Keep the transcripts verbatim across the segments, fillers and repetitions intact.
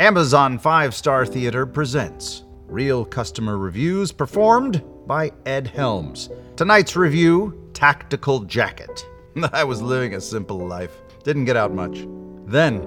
Amazon Five Star Theater presents Real Customer Reviews performed by Ed Helms. Tonight's review, Tactical Jacket. I was living a simple life. Didn't get out much. Then,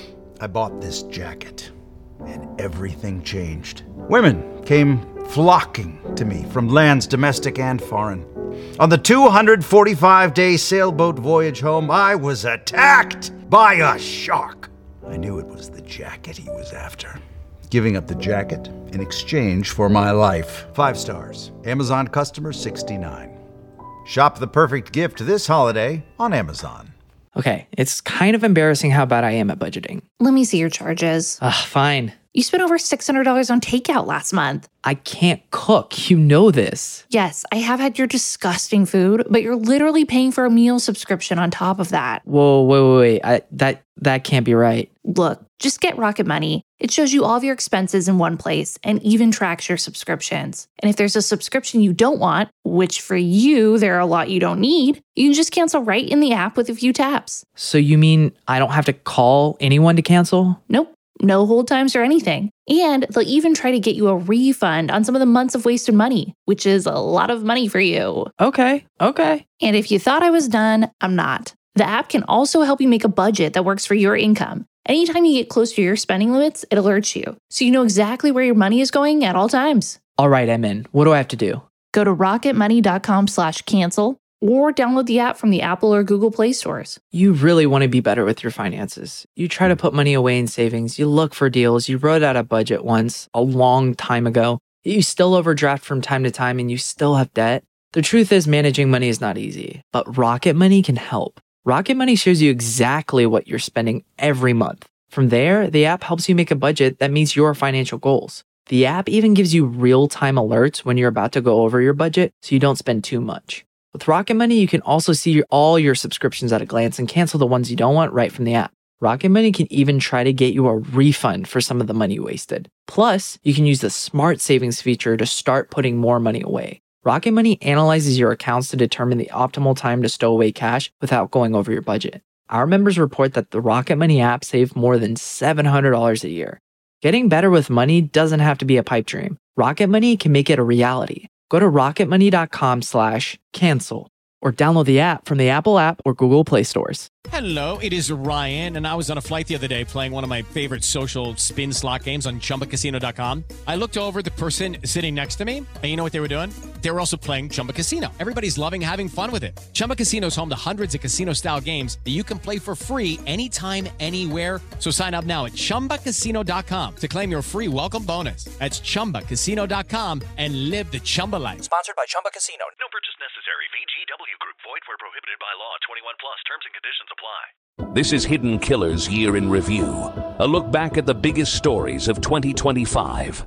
I bought this jacket, and everything changed. Women came flocking to me from lands domestic and foreign. On the two hundred forty-five day sailboat voyage home, I was attacked by a shark. I knew it was the jacket he was after. Giving up the jacket in exchange for my life. Five stars. Amazon customer sixty-nine. Shop the perfect gift this holiday on Amazon. Okay, it's kind of embarrassing how bad I am at budgeting. Let me see your charges. Ugh, fine. You spent over six hundred dollars on takeout last month. I can't cook. You know this. Yes, I have had your disgusting food, but you're literally paying for a meal subscription on top of that. Whoa, wait, wait, wait. I, that, that can't be right. Look, just get Rocket Money. It shows you all of your expenses in one place and even tracks your subscriptions. And if there's a subscription you don't want, which for you, there are a lot you don't need, you can just cancel right in the app with a few taps. So you mean I don't have to call anyone to cancel? Nope. No hold times or anything. And they'll even try to get you a refund on some of the months of wasted money, which is a lot of money for you. Okay, okay. And if you thought I was done, I'm not. The app can also help you make a budget that works for your income. Anytime you get close to your spending limits, it alerts you, so you know exactly where your money is going at all times. All right, I'm in. What do I have to do? Go to rocketmoney.com slash cancel or download the app from the Apple or Google Play stores. You really want to be better with your finances. You try to put money away in savings. You look for deals. You wrote out a budget once, a long time ago. You still overdraft from time to time and you still have debt. The truth is managing money is not easy, but Rocket Money can help. Rocket Money shows you exactly what you're spending every month. From there, the app helps you make a budget that meets your financial goals. The app even gives you real-time alerts when you're about to go over your budget so you don't spend too much. With Rocket Money, you can also see all your subscriptions at a glance and cancel the ones you don't want right from the app. Rocket Money can even try to get you a refund for some of the money wasted. Plus, you can use the Smart Savings feature to start putting more money away. Rocket Money analyzes your accounts to determine the optimal time to stow away cash without going over your budget. Our members report that the Rocket Money app saved more than seven hundred dollars a year. Getting better with money doesn't have to be a pipe dream. Rocket Money can make it a reality. Go to rocketmoney.com slash cancel or download the app from the Apple app or Google Play stores. Hello, it is Ryan, and I was on a flight the other day playing one of my favorite social spin slot games on chumba casino dot com. I looked over at the person sitting next to me, and you know what they were doing? They were also playing Chumba Casino. Everybody's loving having fun with it. Chumba Casino is home to hundreds of casino-style games that you can play for free anytime, anywhere. So sign up now at chumba casino dot com to claim your free welcome bonus. That's chumba casino dot com and live the Chumba life. Sponsored by Chumba Casino. No purchase necessary. V G W Group. Void where prohibited by law. twenty-one plus. Terms and conditions apply. This is Hidden Killers Year in Review, a look back at the biggest stories of twenty twenty-five.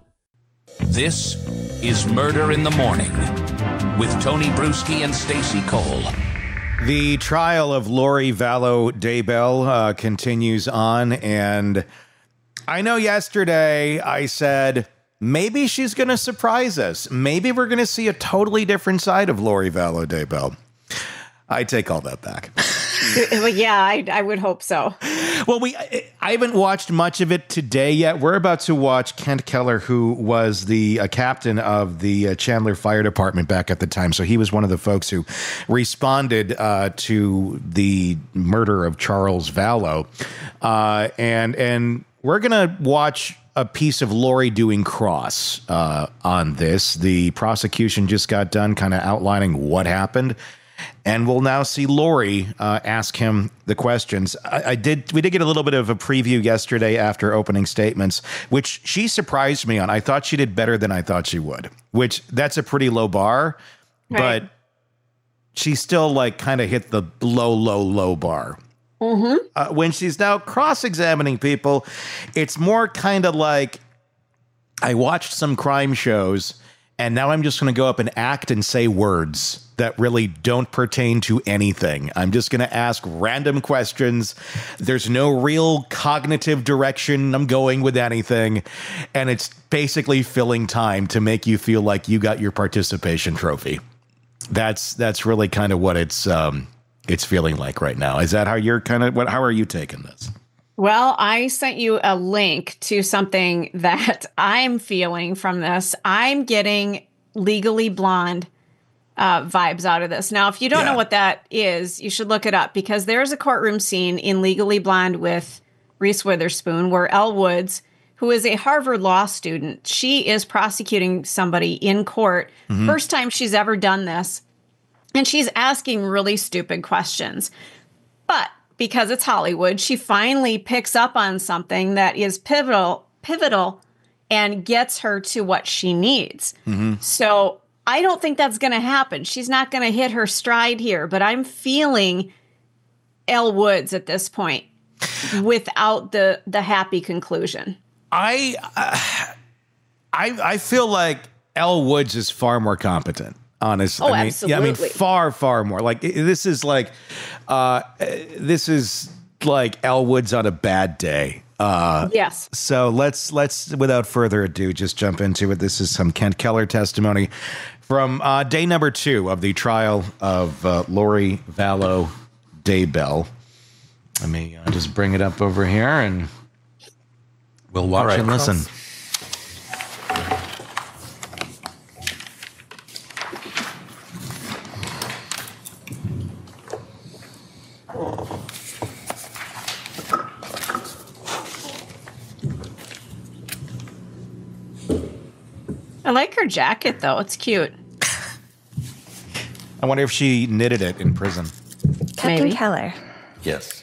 This is Murder in the Morning with Tony Bruschi and Stacey Cole. The trial of Lori Vallow Daybell uh, continues on, and I know yesterday I said maybe she's going to surprise us. Maybe we're going to see a totally different side of Lori Vallow Daybell. I take all that back. Well, yeah, I, I would hope so. Well, we I haven't watched much of it today yet. We're about to watch Kent Keller, who was the uh, captain of the uh, Chandler Fire Department back at the time. So he was one of the folks who responded uh, to the murder of Charles Vallow. Uh, and, and we're going to watch a piece of Lori doing cross uh, on this. The prosecution just got done kind of outlining what happened. And we'll now see Lori uh, ask him the questions. I, I did. We did get a little bit of a preview yesterday after opening statements, which she surprised me on. I thought she did better than I thought she would, which that's a pretty low bar, right. But she still like kind of hit the low, low, low bar. Mm-hmm. Uh, when she's now cross-examining people, it's more kind of like I watched some crime shows and now I'm just going to go up and act and say words that really don't pertain to anything. I'm just going to ask random questions. There's no real cognitive direction I'm going with anything. And it's basically filling time to make you feel like you got your participation trophy. That's that's really kind of what it's um, it's feeling like right now. Is that how you're kind of what? How are you taking this? Well, I sent you a link to something that I'm feeling from this. I'm getting Legally Blonde uh, vibes out of this. Now, if you don't Yeah. know what that is, you should look it up, because there's a courtroom scene in Legally Blonde with Reese Witherspoon where Elle Woods, who is a Harvard law student, she is prosecuting somebody in court. Mm-hmm. First time she's ever done this. And she's asking really stupid questions. But because it's Hollywood, she finally picks up on something that is pivotal, pivotal, and gets her to what she needs. Mm-hmm. So I don't think that's going to happen. She's not going to hit her stride here, but I'm feeling Elle Woods at this point without the the happy conclusion. I, uh, I, I feel like Elle Woods is far more competent. Honestly, Oh, I mean, yeah, I mean, absolutely. far, far more. Like i- this is like, uh, this is like Elle Woods on a bad day. Uh, Yes. So let's let's without further ado just jump into it. This is some Kent Keller testimony from uh, day number two of the trial of uh, Lori Vallow Daybell. Let me uh, just bring it up over here and we'll watch right, and listen. Cross. I like her jacket, though. It's cute. I wonder if she knitted it in prison. Captain Maybe. Keller. Yes.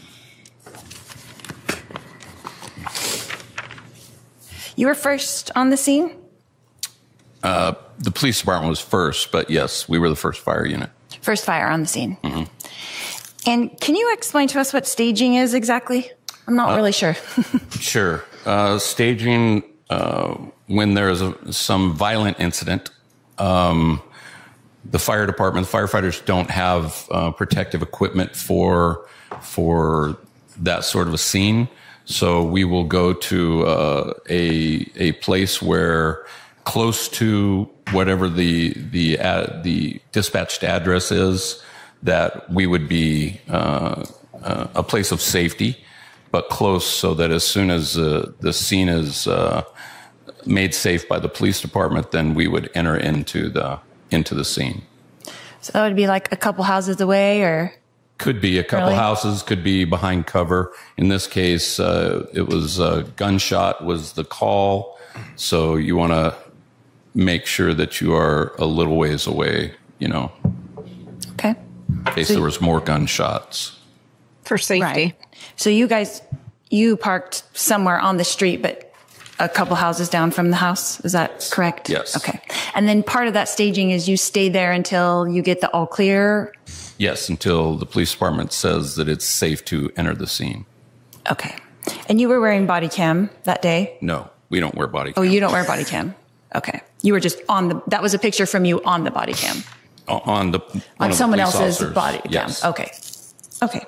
You were first on the scene? Uh, the police department was first, but yes, we were the first fire unit. First fire on the scene. Mm-hmm. And can you explain to us what staging is exactly? I'm not really sure. Sure. Uh, staging, uh, when there is a, some violent incident, um, the fire department, the firefighters don't have uh, protective equipment for for that sort of a scene. So we will go to uh, a a place where close to whatever the the uh, the dispatched address is, that we would be uh, uh, a place of safety, but close, so that as soon as uh, the scene is uh, made safe by the police department, then we would enter into the into the scene. So that would be like a couple houses away, or? Could be a couple Really? houses, could be behind cover. In this case, uh, it was a gunshot was the call, so you want to make sure that you are a little ways away, you know, Okay. in case So- there was more gunshots. For safety. Right. So you guys, you parked somewhere on the street, but a couple houses down from the house. Is that correct? Yes. Okay. And then part of that staging is you stay there until you get the all clear. Yes, until the police department says that it's safe to enter the scene. Okay. And you were wearing body cam that day? No, we don't wear body Oh, cam. you don't wear body cam. Okay. You were just on the, that was a picture from you on the body cam. O- on the one On of the someone police else's officers. body cam. Yes. Okay. Okay.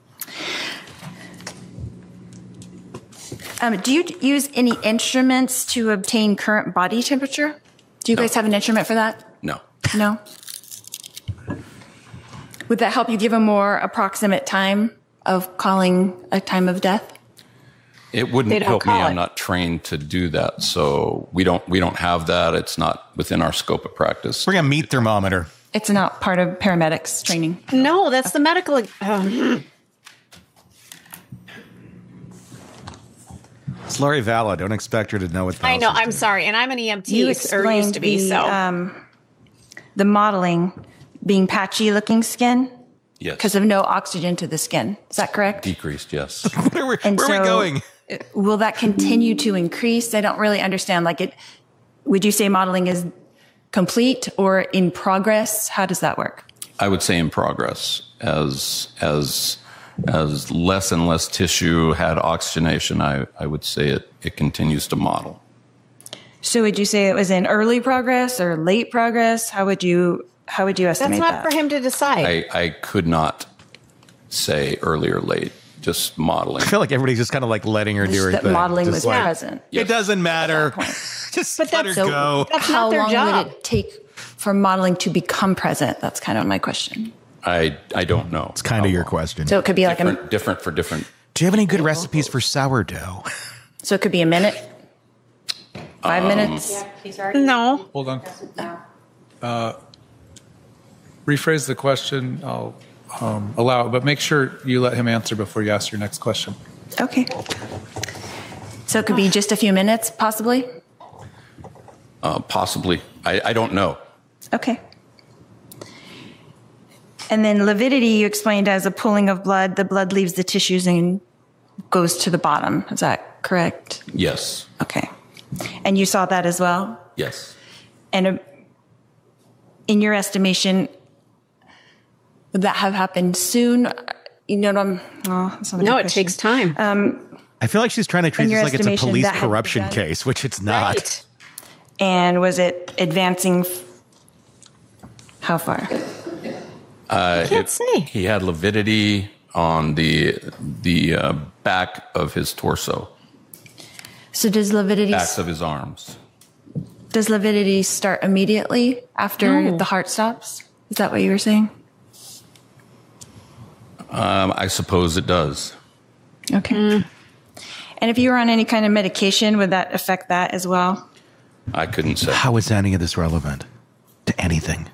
Um, do you use any instruments to obtain current body temperature? Do you No. guys have an instrument for that? No. No? Would that help you give a more approximate time of calling a time of death? It wouldn't They don't help me. call I'm it. not trained to do that, so we don't we don't have that. It's not within our scope of practice. Bring a meat thermometer. It's not part of paramedics training. No, that's the medical. Um, It's Lori Vallow. Don't expect her to know what the I hell know. she's I'm doing. sorry, and I'm an E M T, You or explained used to be. the, So um, the modeling being patchy looking skin Yes. because of no oxygen to the skin. Is that correct? Decreased, yes. Where, where, And where are we so- going? Will that continue to increase? I don't really understand. Like it, would you say modeling is complete or in progress? How does that work? I would say in progress as as as less and less tissue had oxygenation. I, I would say it it continues to model. So would you say it was in early progress or late progress? How would you how would you that's estimate not that? for him to decide. I, I could not say early or late, just modeling. I feel like everybody's just kind of like letting her do Just her that thing. modeling Just was like, present. It doesn't matter. point. Just But let her that's- go. That's How not their long job. would it take for modeling to become present? That's kind of my question. I I don't know. It's kind of your question. So it could be like a different, different for different Do you have any good recipes for sourdough? So it could be a minute, five Um, minutes. No. Hold on. Uh, rephrase the question. I'll um, allow it, but make sure you let him answer before you ask your next question. Okay. So it could be just a few minutes, possibly? Uh, possibly. I, I don't know. Okay. And then lividity, you explained as a pooling of blood. The blood leaves the tissues and goes to the bottom. Is that correct? Yes. Okay. And you saw that as well? Yes. And uh, in your estimation, would that have happened soon? You know what I'm... Oh, that's not a No, good it question. takes time. Um, I feel like she's trying to treat In your this like it's a estimation, police that had corruption begun? case, which it's not. Right. and was it advancing... F- how far? Uh, Can't it- say. He had lividity on the the uh, back of his torso, So does lividity... backs of his arms. Does lividity start immediately after No. the heart stops? Is that what you were saying? Um, I suppose it does. Okay. And if you were on any kind of medication, would that affect that as well? I couldn't say. How is any of this relevant to anything?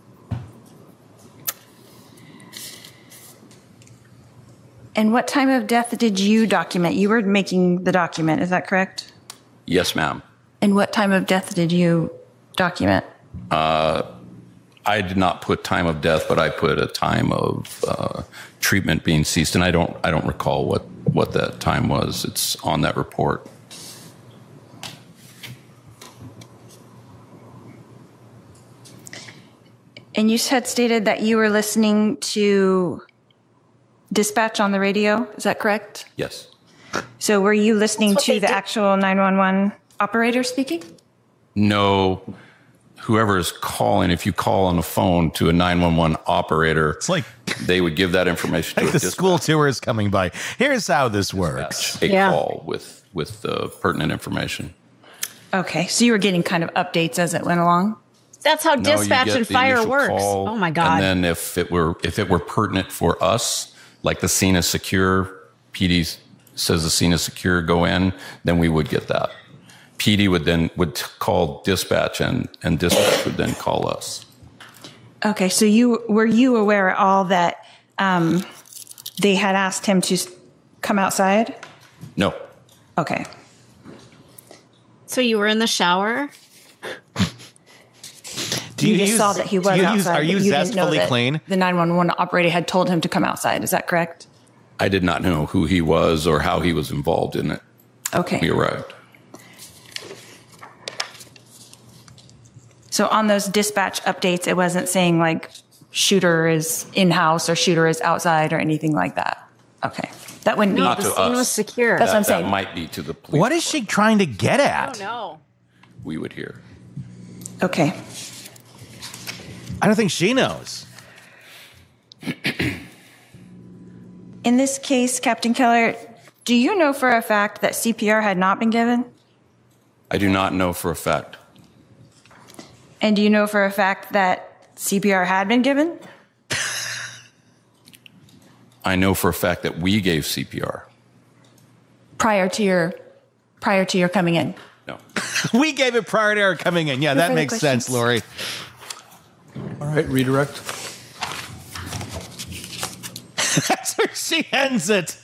And what time of death did you document? You were making the document, is that correct? Yes, ma'am. And what time of death did you document? Uh, I did not put time of death, but I put a time of uh, treatment being ceased, and I don't I don't recall what, what that time was. It's on that report. And you had stated that you were listening to dispatch on the radio, is that correct? Yes. So were you listening That's what to they the do. actual nine one one operator speaking? No. Whoever is calling, if you call on the phone to a nine one one operator, It's like, they would give that information to like a the school tour is coming by. Here's how this works. dispatch, a Yeah. call with with the pertinent information. Okay, so you were getting kind of updates as it went along? That's how No, you dispatch get and the fire initial works. call, Oh my God. And then if it were if it were pertinent for us, like the scene is secure, P D says the scene is secure, go in, then we would get that. P D would then would call dispatch, and and dispatch would then call us. Okay, so you were you aware at all that um, they had asked him to s- come outside? No, Okay. So you were in the shower? Do You, just use- saw that he do was you outside. use- Are but you didn't know zestfully that clean? The nine one one operator had told him to come outside. Is that correct? I did not know who he was or how he was involved in it. Okay. We arrived. So on those dispatch updates, it wasn't saying like shooter is in-house or shooter is outside or anything like that. Okay. That wouldn't Not be. to the scene us. was secure. That's that, what I'm saying. That might be to the police. What is she trying to get I at? don't know. We would hear. Okay. I don't think she knows. In this case, Captain Keller, do you know for a fact that C P R had not been given? I do not know for a fact. And do you know for a fact that C P R had been given? I know for a fact that we gave C P R. Prior to your prior to your coming in. No. We gave it prior to her coming in. Yeah, that further makes sense, questions? Lori. All right, redirect. That's where she ends it.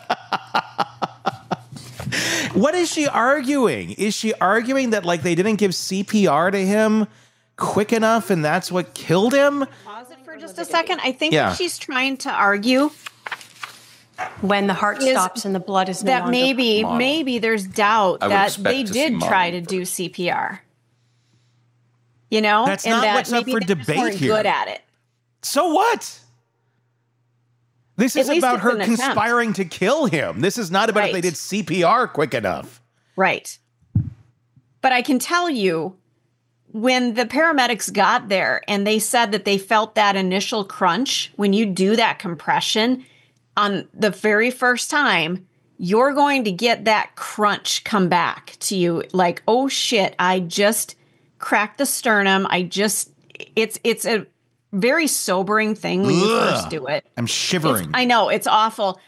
What is she arguing? Is she arguing that like they didn't give C P R to him quick enough and that's what killed him? Pause it for just a second. I think Yeah. what she's trying to argue When the heart is stops and the blood is no that longer maybe model. maybe there's doubt I would that expect they to see did try modeling to do C P R. You know, That's and not that what's up maybe for they just debate weren't here. Good at it. So what? This At is least about it's her an attempt. conspiring to kill him. This is not about if they Right. did C P R quick enough. Right. But I can tell you, when the paramedics got there and they said that they felt that initial crunch, when you do that compression on the very first time, you're going to get that crunch come back to you like, oh shit, I just cracked the sternum. I just, it's, it's a very sobering thing when you Ugh. first do it. I'm It's- shivering. I know it's awful,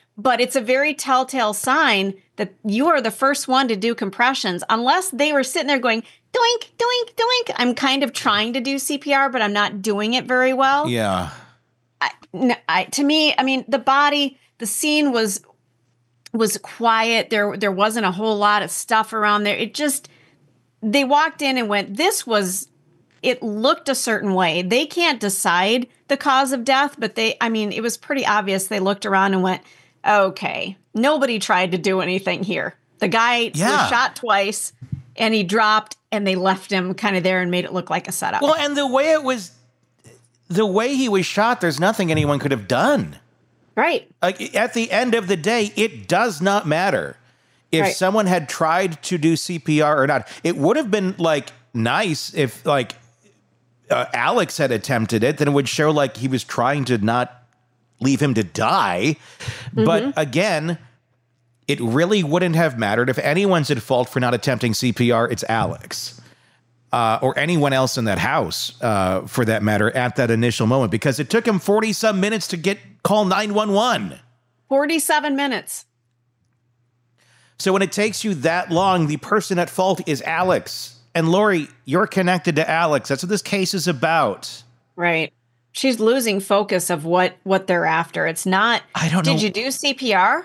but it's a very telltale sign that you are the first one to do compressions, unless they were sitting there going, doink, doink, doink. I'm kind of trying to do C P R, but I'm not doing it very well. Yeah. I, no, I, to me, I mean, the body, the scene was was quiet. There, there wasn't a whole lot of stuff around there. It just, they walked in and went, this was, it looked a certain way. They can't decide the cause of death, but they, I mean, it was pretty obvious. They looked around and went, okay, nobody tried to do anything here. The guy Yeah. was shot twice and he dropped and they left him kind of there and made it look like a setup. Well, and the way it was, the way he was shot, there's nothing anyone could have done. Right. Like, at the end of the day, it does not matter if Right. someone had tried to do C P R or not. It would have been like nice if like uh, Alex had attempted it, then it would show like he was trying to not leave him to die. Mm-hmm. But again, it really wouldn't have mattered. If anyone's at fault for not attempting C P R, it's Alex. Uh, or anyone else in that house, uh, for that matter, at that initial moment, because it took him forty some minutes to get call nine one one. forty-seven minutes. So when it takes you that long, the person at fault is Alex. And Lori, you're connected to Alex. That's what this case is about. Right. She's losing focus of what, what they're after. It's not, I don't know. Did you do C P R?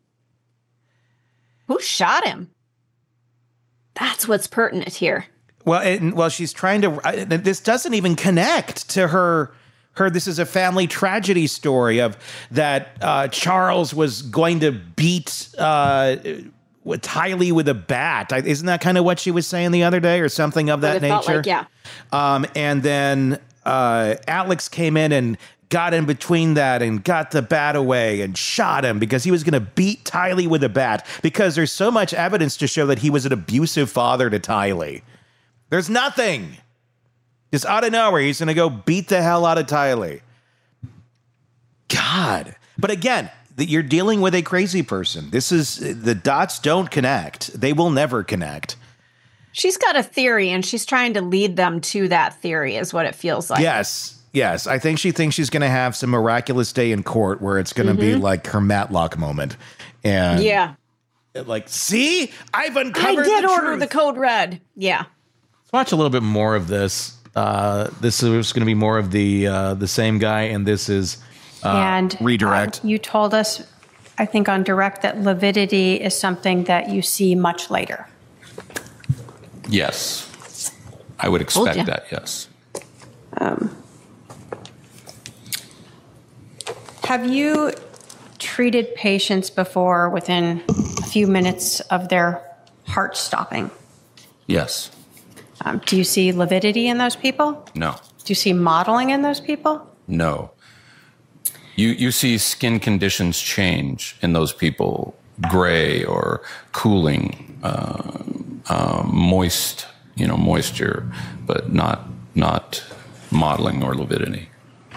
Who shot him? That's what's pertinent here. Well, and, well, she's trying to. I, this doesn't even connect to her. Her. This is a family tragedy story of that uh, Charles was going to beat uh, with Tylee with a bat. I, isn't that kind of what she was saying the other day, or something of that What it felt nature? like, yeah. Um, and then uh, Alex came in and got in between that and got the bat away and shot him because he was going to beat Tylee with a bat, because there's so much evidence to show that he was an abusive father to Tylee. There's nothing. Just out of nowhere, he's going to go beat the hell out of Tylee. God. But again, the, you're dealing with a crazy person. This is, the dots don't connect. They will never connect. She's got a theory and she's trying to lead them to that theory is what it feels like. Yes. Yes. I think she thinks she's going to have some miraculous day in court where it's going to Mm-hmm. be like her Matlock moment. And Yeah. like, see, I've I uncovered did the order truth. the code red. Yeah. Let's watch a little bit more of this. Uh, this is going to be more of the uh, the same guy, and this is uh, and redirect. uh, you told us, I think on direct, that lividity is something that you see much later. Yes. I would Told expect ya. that, yes. Um, have you treated patients before within a few minutes of their heart stopping? Yes. Um, do you see lividity in those people? No. Do you see modeling in those people? No. You you see skin conditions change in those people, gray or cooling, uh, uh, moist, you know, moisture, but not not modeling or lividity.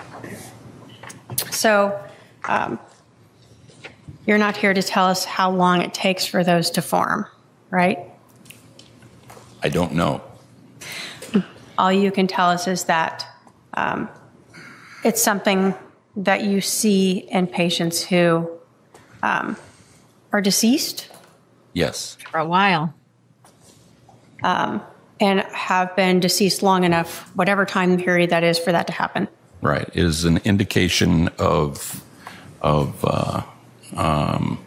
So um, you're not here to tell us how long it takes for those to form, right? I don't know. All you can tell us is that um, it's something that you see in patients who um, are deceased Yes. For a while. um, and have been deceased long enough, whatever time period that is, for that to happen. Right. Is an indication of of uh, um,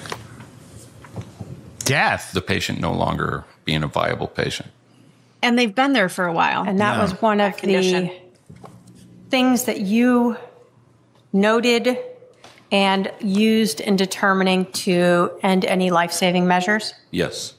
death. The patient no longer being a viable patient. And they've been there for a while. And that Yeah. was one of condition. the things that you noted and used in determining to end any life-saving measures. Yes.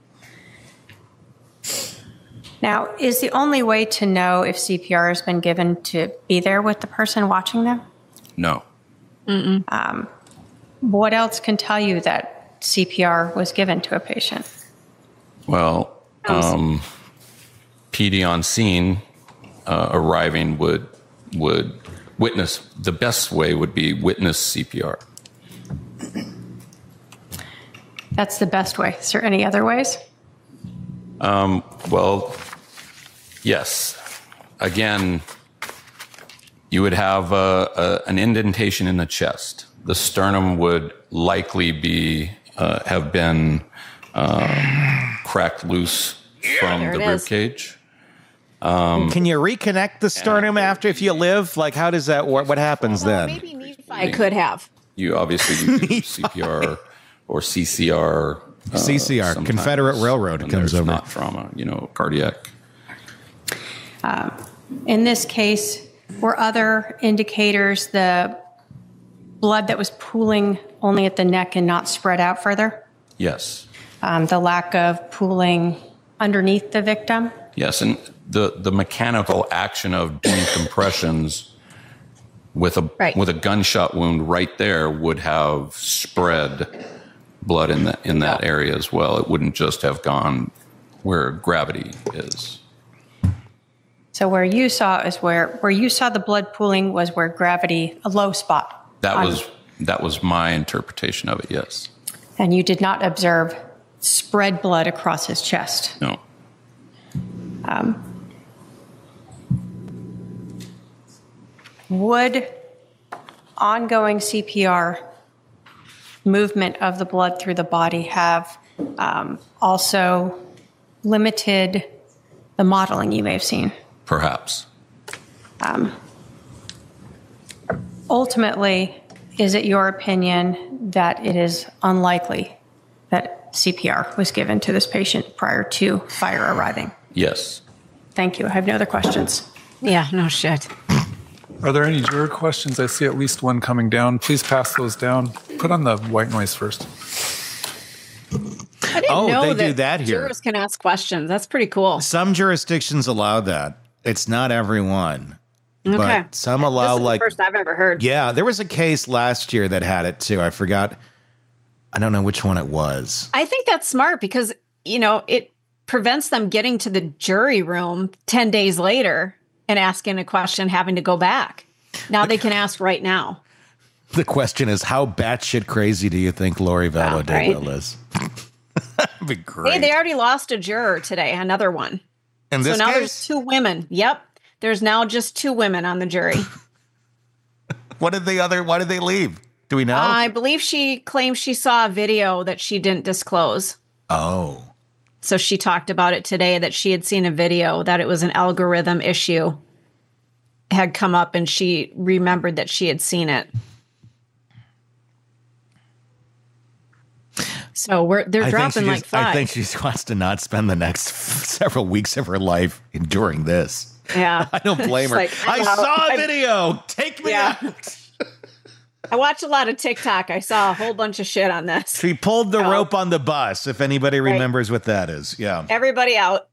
Now, is the only way to know if C P R has been given to be there with the person watching them? No. Um, what else can tell you that C P R was given to a patient? Well, um, P D on scene uh, arriving would would witness. The best way would be witness C P R. That's the best way. Is there any other ways? Um, well, yes. Again, you would have a, a, an indentation in the chest the sternum would likely be uh, have been um, cracked loose from There the it rib is. cage. Um, Can you reconnect the sternum after if you live? Like, how does that work? What happens then? Maybe Nephi could have. You obviously use C P R or C C R. uh, C C R, sometimes Confederate Railroad, when comes there's over. Not trauma, you know, cardiac. Um, in this case, were other indicators the blood that was pooling only at the neck and not spread out further? Yes. Um, the lack of pooling underneath the victim? Yes, and the, the mechanical action of doing compressions with a Right. with a gunshot wound right there would have spread blood in that in that area as well. It wouldn't just have gone where gravity is. So where you saw is where where you saw the blood pooling was where gravity, a low spot. That on- was that was my interpretation of it. Yes. And you did not observe spread blood across his chest. No. Um, would ongoing C P R movement of the blood through the body have um, also limited the modeling you may have seen? Perhaps. Um, ultimately, is it your opinion that it is unlikely that C P R was given to this patient prior to fire arriving? Yes. Thank you. I have no other questions. Yeah, no shit. Are there any juror questions? I see at least one coming down. Please pass those down. Put on the white noise first. I didn't Oh, know they that do that here. jurors can ask questions. That's pretty cool. Some jurisdictions allow that. It's not everyone. Okay. But some allow, This is like, the first I've ever heard. yeah, there was a case last year that had it too. I forgot. I don't know which one it was. I think that's smart because, you know, it prevents them getting to the jury room ten days later and asking a question, having to go back. Now they can ask right now. The question is, how batshit crazy do you think Lori Vallow-Daybell right. is? That'd be great. Hey, they already lost a juror today, another one. In so this now case? there's two women. Yep. There's now just two women on the jury. What did the other? Why did they leave? Do we know? I believe she claims she saw a video that she didn't disclose. oh, So she talked about it today that she had seen a video, that it was an algorithm issue had come up and she remembered that she had seen it. So we're they're I think dropping she like just- flies. I think she just wants to not spend the next several weeks of her life enduring this. Yeah. I don't blame her. It's like, I I'm out. saw a I'm- video. Take me Yeah. out. I watch a lot of TikTok. I saw a whole bunch of shit on this. She pulled the No. rope on the bus. If anybody Right. remembers what that is, yeah. Everybody out.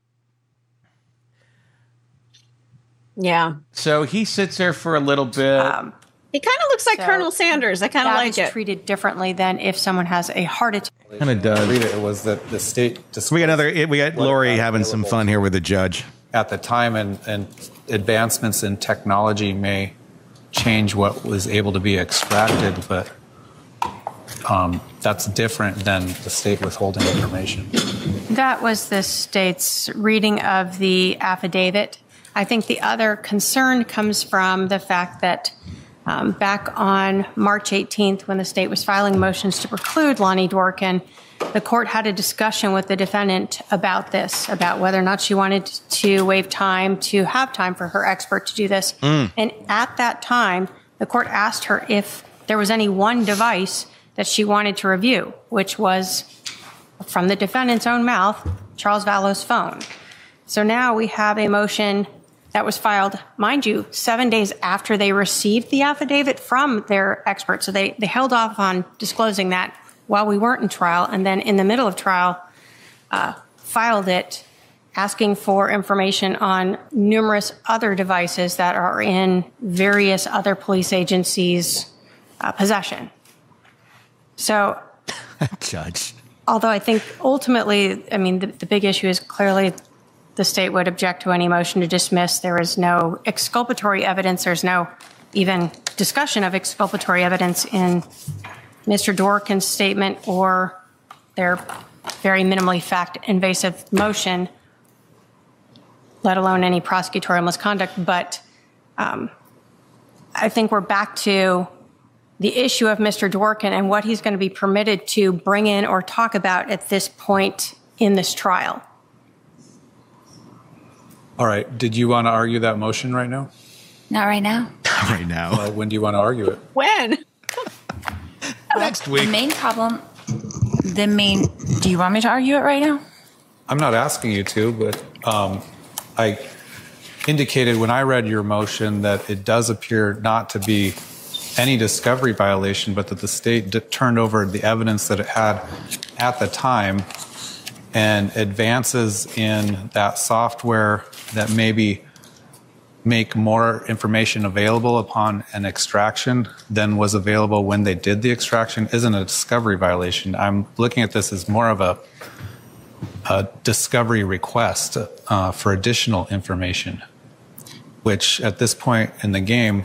Yeah. So he sits there for a little bit. Um, He kind of looks like So Colonel Sanders. I kind of that like is it. treated differently than if someone has a heart attack. Kind of does. Read it. It was that the state. We got another. We got what Lori about having some available fun here with the judge. at the time, and, and advancements in technology may change what was able to be extracted, but um, that's different than the state withholding information. That was the state's reading of the affidavit. I think the other concern comes from the fact that um, back on March eighteenth, when the state was filing motions to preclude Lonnie Dworkin, the court had a discussion with the defendant about this, about whether or not she wanted to waive time to have time for her expert to do this. Mm. And at that time, the court asked her if there was any one device that she wanted to review, which was, from the defendant's own mouth, Charles Vallow's phone. So now we have a motion that was filed, mind you, seven days after they received the affidavit from their expert. So they, they held off on disclosing that while we weren't in trial, and then in the middle of trial, uh, filed it asking for information on numerous other devices that are in various other police agencies' uh, possession. So, Judge. although I think ultimately, I mean, the, the big issue is clearly the state would object to any motion to dismiss. There is no exculpatory evidence. There's no even discussion of exculpatory evidence in Mister Dworkin's statement or their very minimally fact-invasive motion, let alone any prosecutorial misconduct. But um, I think we're back to the issue of Mister Dworkin and what he's going to be permitted to bring in or talk about at this point in this trial. All right. Did you want to argue that motion right now? Not right now. Not right now. Well, when do you want to argue it? When? Next week. The main problem, the main, do you want me to argue it right now? I'm not asking you to, but um, I indicated when I read your motion that it does appear not to be any discovery violation, but that the state d- turned over the evidence that it had at the time, and advances in that software that maybe make more information available upon an extraction than was available when they did the extraction isn't a discovery violation. I'm looking at this as more of a, a discovery request uh, for additional information, which at this point in the game,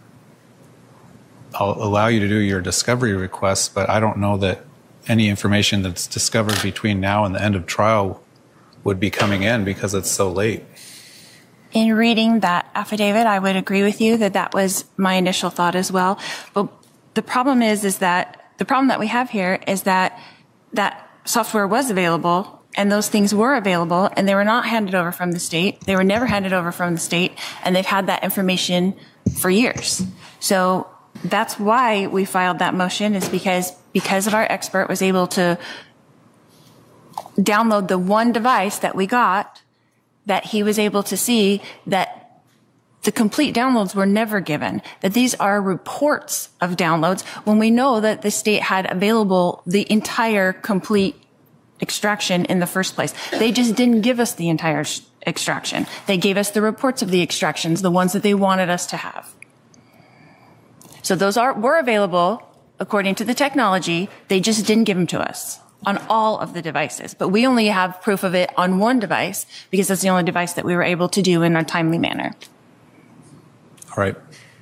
I'll allow you to do your discovery requests, but I don't know that any information that's discovered between now and the end of trial would be coming in because it's so late. In reading that affidavit, I would agree with you that that was my initial thought as well. But the problem is, is that the problem that we have here is that that software was available and those things were available and they were not handed over from the state. They were never handed over from the state, and they've had that information for years. So that's why we filed that motion, is because because of our expert was able to download the one device that we got, that he was able to see that the complete downloads were never given, that these are reports of downloads when we know that the state had available the entire complete extraction in the first place. They just didn't give us the entire sh- extraction. They gave us the reports of the extractions, the ones that they wanted us to have. So those are were available according to the technology. They just didn't give them to us on all of the devices. But we only have proof of it on one device because that's the only device that we were able to do in a timely manner. All right.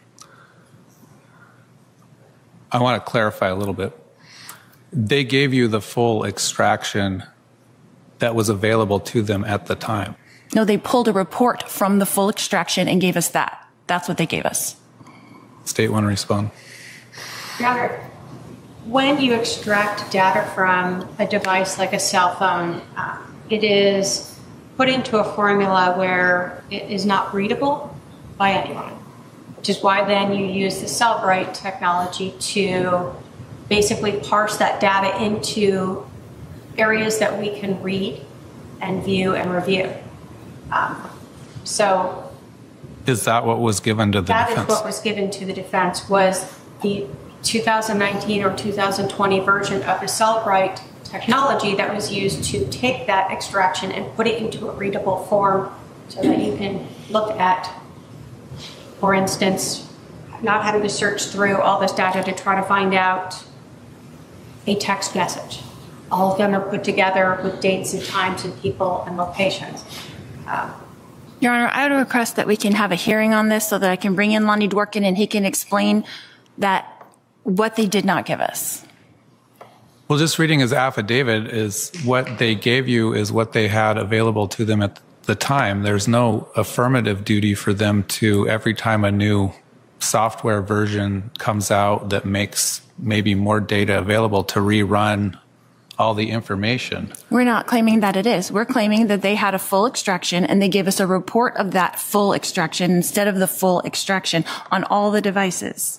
I want to clarify a little bit. They gave you the full extraction that was available to them at the time. No, they pulled a report from the full extraction and gave us that. That's what they gave us. State want to respond? Your Honor, when you extract data from a device like a cell phone, uh, it is put into a formula where it is not readable by anyone, which is why then you use the Cellbrite technology to basically parse that data into areas that we can read and view and review. Um, so Is that what was given to the that defense? is what was given to the defense, was the two thousand nineteen or two thousand twenty version of the Cellbrite technology that was used to take that extraction and put it into a readable form so that you can look at, for instance, not having to search through all this data to try to find out a text message. All of them are put together with dates and times and people and locations. Um, Your Honor, I would request that we can have a hearing on this so that I can bring in Lonnie Dworkin and he can explain that what they did not give us. Well, just reading his affidavit is what they gave you is what they had available to them at the time. There's no affirmative duty for them to, every time a new software version comes out that makes maybe more data available, to rerun all the information. We're not claiming that it is. We're claiming that they had a full extraction and they gave us a report of that full extraction instead of the full extraction on all the devices.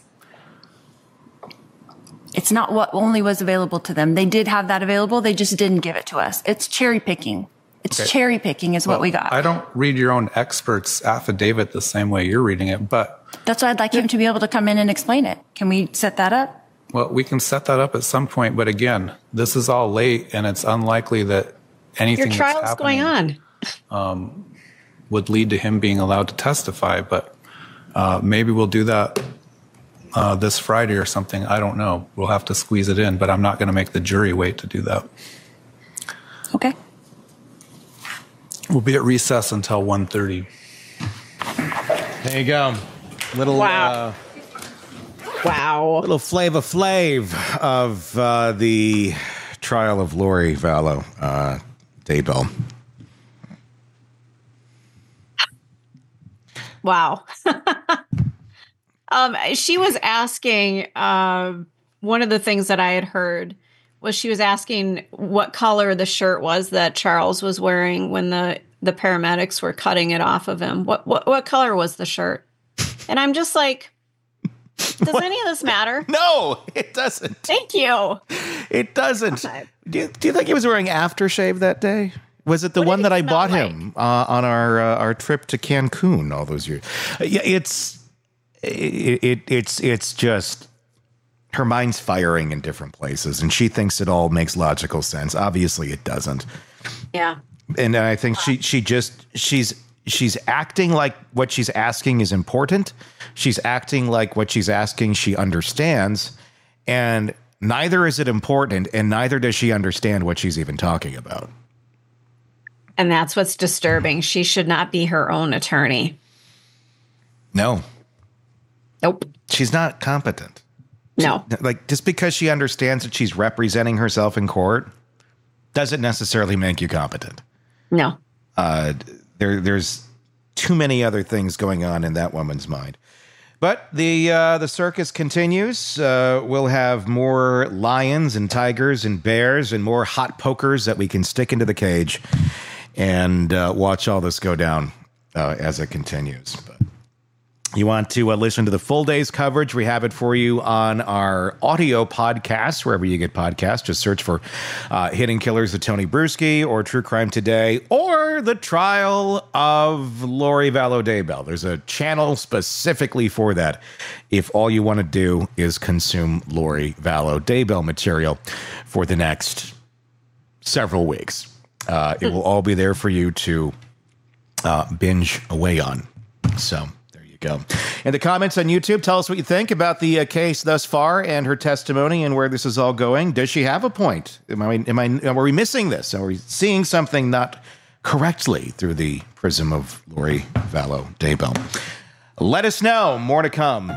It's not what only was available to them. They did have that available. They just didn't give it to us. It's cherry picking. It's Okay. cherry picking is Well, what we got. I don't read your own expert's affidavit the same way you're reading it, but That's why I'd like him to be able to come in and explain it. Can we set that up? well, we can set that up at some point. But again, this is all late, and it's unlikely that anything Your trial's that's going happening, on. um, would lead to him being allowed to testify. But uh, maybe we'll do that uh, this Friday or something. I don't know. We'll have to squeeze it in, but I'm not going to make the jury wait to do that. Okay. We'll be at recess until one thirty. There you go. Little Wow. uh, Wow. little Flava Flav of uh, the Trial of Lori Vallow, uh, Daybell. Wow. Um, she was asking, uh, one of the things that I had heard was she was asking what color the shirt was that Charles was wearing when the, the paramedics were cutting it off of him. What, what, what color was the shirt? And I'm just like, does any of this matter? No, it doesn't. Thank you. It doesn't. Do you, do you think he was wearing aftershave that day? Was it the What one did that it I smell bought like? him uh, on our uh, our trip to Cancun all those years? Uh, yeah, it's it, it it's it's just her mind's firing in different places, and she thinks it all makes logical sense. Obviously, it doesn't. Yeah. And I think she she just she's she's acting like what she's asking is important. She's acting like what she's asking she understands, and neither is it important, and neither does she understand what she's even talking about. And that's what's disturbing. She should not be her own attorney. No. Nope. She's not competent. No. She, like, just because she understands that she's representing herself in court doesn't necessarily make you competent. No. Uh, there, there's too many other things going on in that woman's mind. But the uh, the circus continues. Uh, we'll have more lions and tigers and bears and more hot pokers that we can stick into the cage and uh, watch all this go down uh, as it continues. But you want to uh, listen to the full day's coverage? We have it for you on our audio podcast, wherever you get podcasts. Just search for uh, Hidden Killers with Tony Bruschi or True Crime Today or The Trial of Lori Vallow Daybell. There's a channel specifically for that if all you want to do is consume Lori Vallow Daybell material for the next several weeks. Uh, it will all be there for you to uh, binge away on. So go. In the comments on YouTube, tell us what you think about the uh, case thus far and her testimony and where this is all going. Does she have a point? Am I, am I, are we missing this? Are we seeing something not correctly through the prism of Lori Vallow Daybell? Let us know. More to come.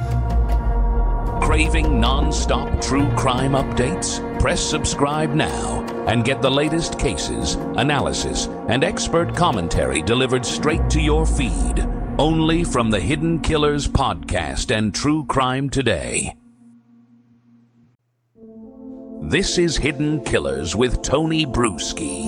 Craving non-stop true crime updates? Press subscribe now and get the latest cases, analysis, and expert commentary delivered straight to your feed. Only from the Hidden Killers podcast and True Crime Today. This is Hidden Killers with Tony Bruschi.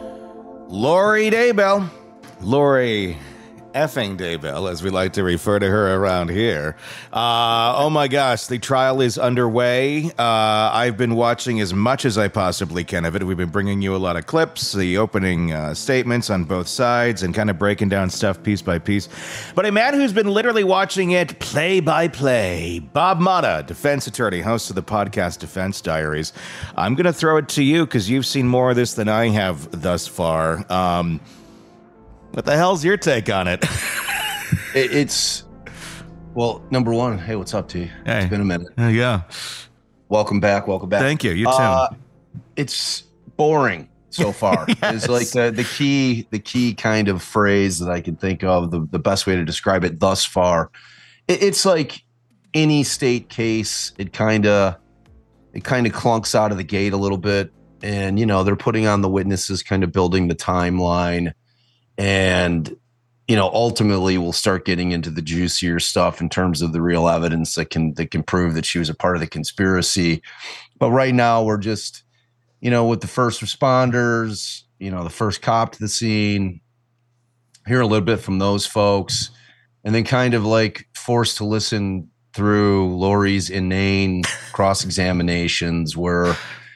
Lori Daybell. Lori effing Daybell, as we like to refer to her around here. Uh, oh my gosh, the trial is underway. Uh, I've been watching as much as I possibly can of it. We've been bringing you a lot of clips, the opening uh, statements on both sides, and kind of breaking down stuff piece by piece. But a man who's been literally watching it play by play, Bob Motta, defense attorney, host of the podcast Defense Diaries. I'm going to throw it to you because you've seen more of this than I have thus far. Um, What the hell's your take on it? it it's, well, number one, hey, what's up, T? Hey. It's been a minute. Uh, yeah. Welcome back. Welcome back. Thank you. You too. Uh, it's boring so far. Yes. It's like the, the key, the key kind of phrase that I can think of, the, the best way to describe it thus far. It, it's like any state case. It kind of, it kind of clunks out of the gate a little bit. And, you know, they're putting on the witnesses, kind of building the timeline. And, you know, ultimately we'll start getting into the juicier stuff in terms of the real evidence that can that can prove that she was a part of the conspiracy. But right now we're just, you know, with the first responders, you know, the first cop to the scene, hear a little bit from those folks, and then kind of like forced to listen through Lori's inane cross-examinations where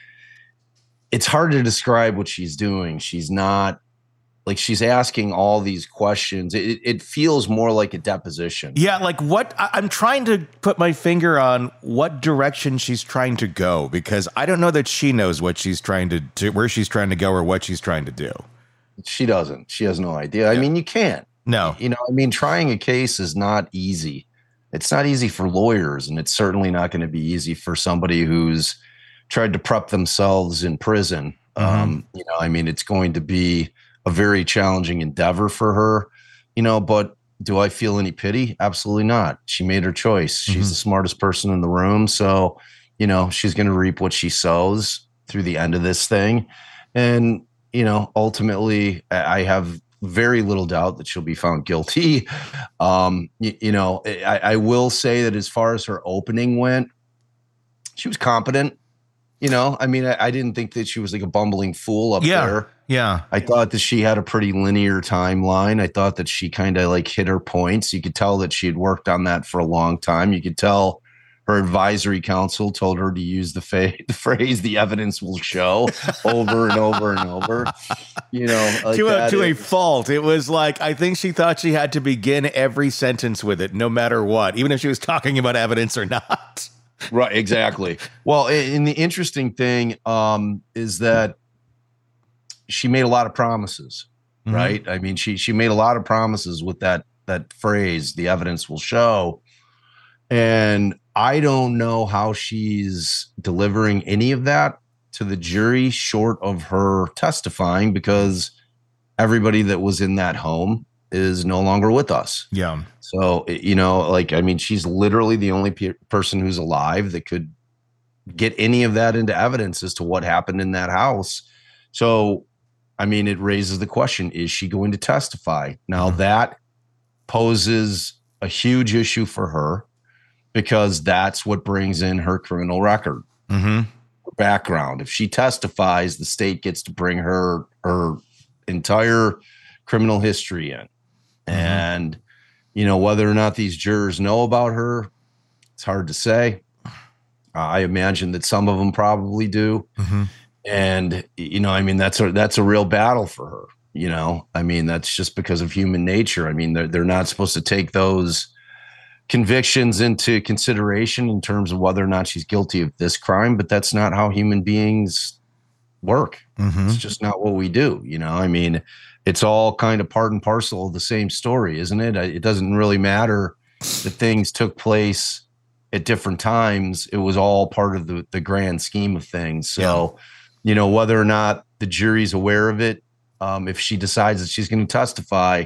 it's hard to describe what she's doing. She's not, like, she's asking all these questions. It, it feels more like a deposition. Yeah, like what I- I'm trying to put my finger on what direction she's trying to go, because I don't know that she knows what she's trying to do, where she's trying to go, or what she's trying to do. She doesn't. She has no idea. I mean, you can't. No. You know, I mean, trying a case is not easy. It's not easy for lawyers, and it's certainly not going to be easy for somebody who's tried to prep themselves in prison. Mm-hmm. Um, you know, I mean, it's going to be a very challenging endeavor for her, you know, but do I feel any pity? Absolutely not. She made her choice. She's Mm-hmm. the smartest person in the room. So, you know, she's going to reap what she sows through the end of this thing. And, you know, ultimately I have very little doubt that she'll be found guilty. Um, you, you know, I, I will say that as far as her opening went, she was competent. You know, I mean, I, I didn't think that she was like a bumbling fool up Yeah, there. yeah. I thought that she had a pretty linear timeline. I thought that she kind of like hit her points. You could tell that she had worked on that for a long time. You could tell her advisory council told her to use the, fa- the phrase "the evidence will show" over and over and over. You know, like to a, that. to a It- fault. It was like, I think she thought she had to begin every sentence with it, no matter what, even if she was talking about evidence or not. Right, exactly. Well, and the interesting thing um, is that she made a lot of promises, Mhm. right? I mean, she she made a lot of promises with that that phrase, "the evidence will show," and I don't know how she's delivering any of that to the jury short of her testifying, because everybody that was in that home is no longer with us. Yeah. So, you know, like, I mean, she's literally the only pe- person who's alive that could get any of that into evidence as to what happened in that house. So, I mean, it raises the question, is she going to testify? Now, that poses a huge issue for her, because that's what brings in her criminal record, Mm-hmm. her background. If she testifies, the state gets to bring her her entire criminal history in. And, you know, whether or not these jurors know about her, it's hard to say. Uh, I imagine that some of them probably do. Mm-hmm. And, you know, I mean, that's a, that's a real battle for her. You know, I mean, that's just because of human nature. I mean, they're, they're not supposed to take those convictions into consideration in terms of whether or not she's guilty of this crime, but that's not how human beings work. Mm-hmm. It's just not what we do. You know, I mean, it's all kind of part and parcel of the same story, isn't it? It doesn't really matter that things took place at different times. It was all part of the, the grand scheme of things. So, you know, whether or not the jury's aware of it, um, if she decides that she's going to testify,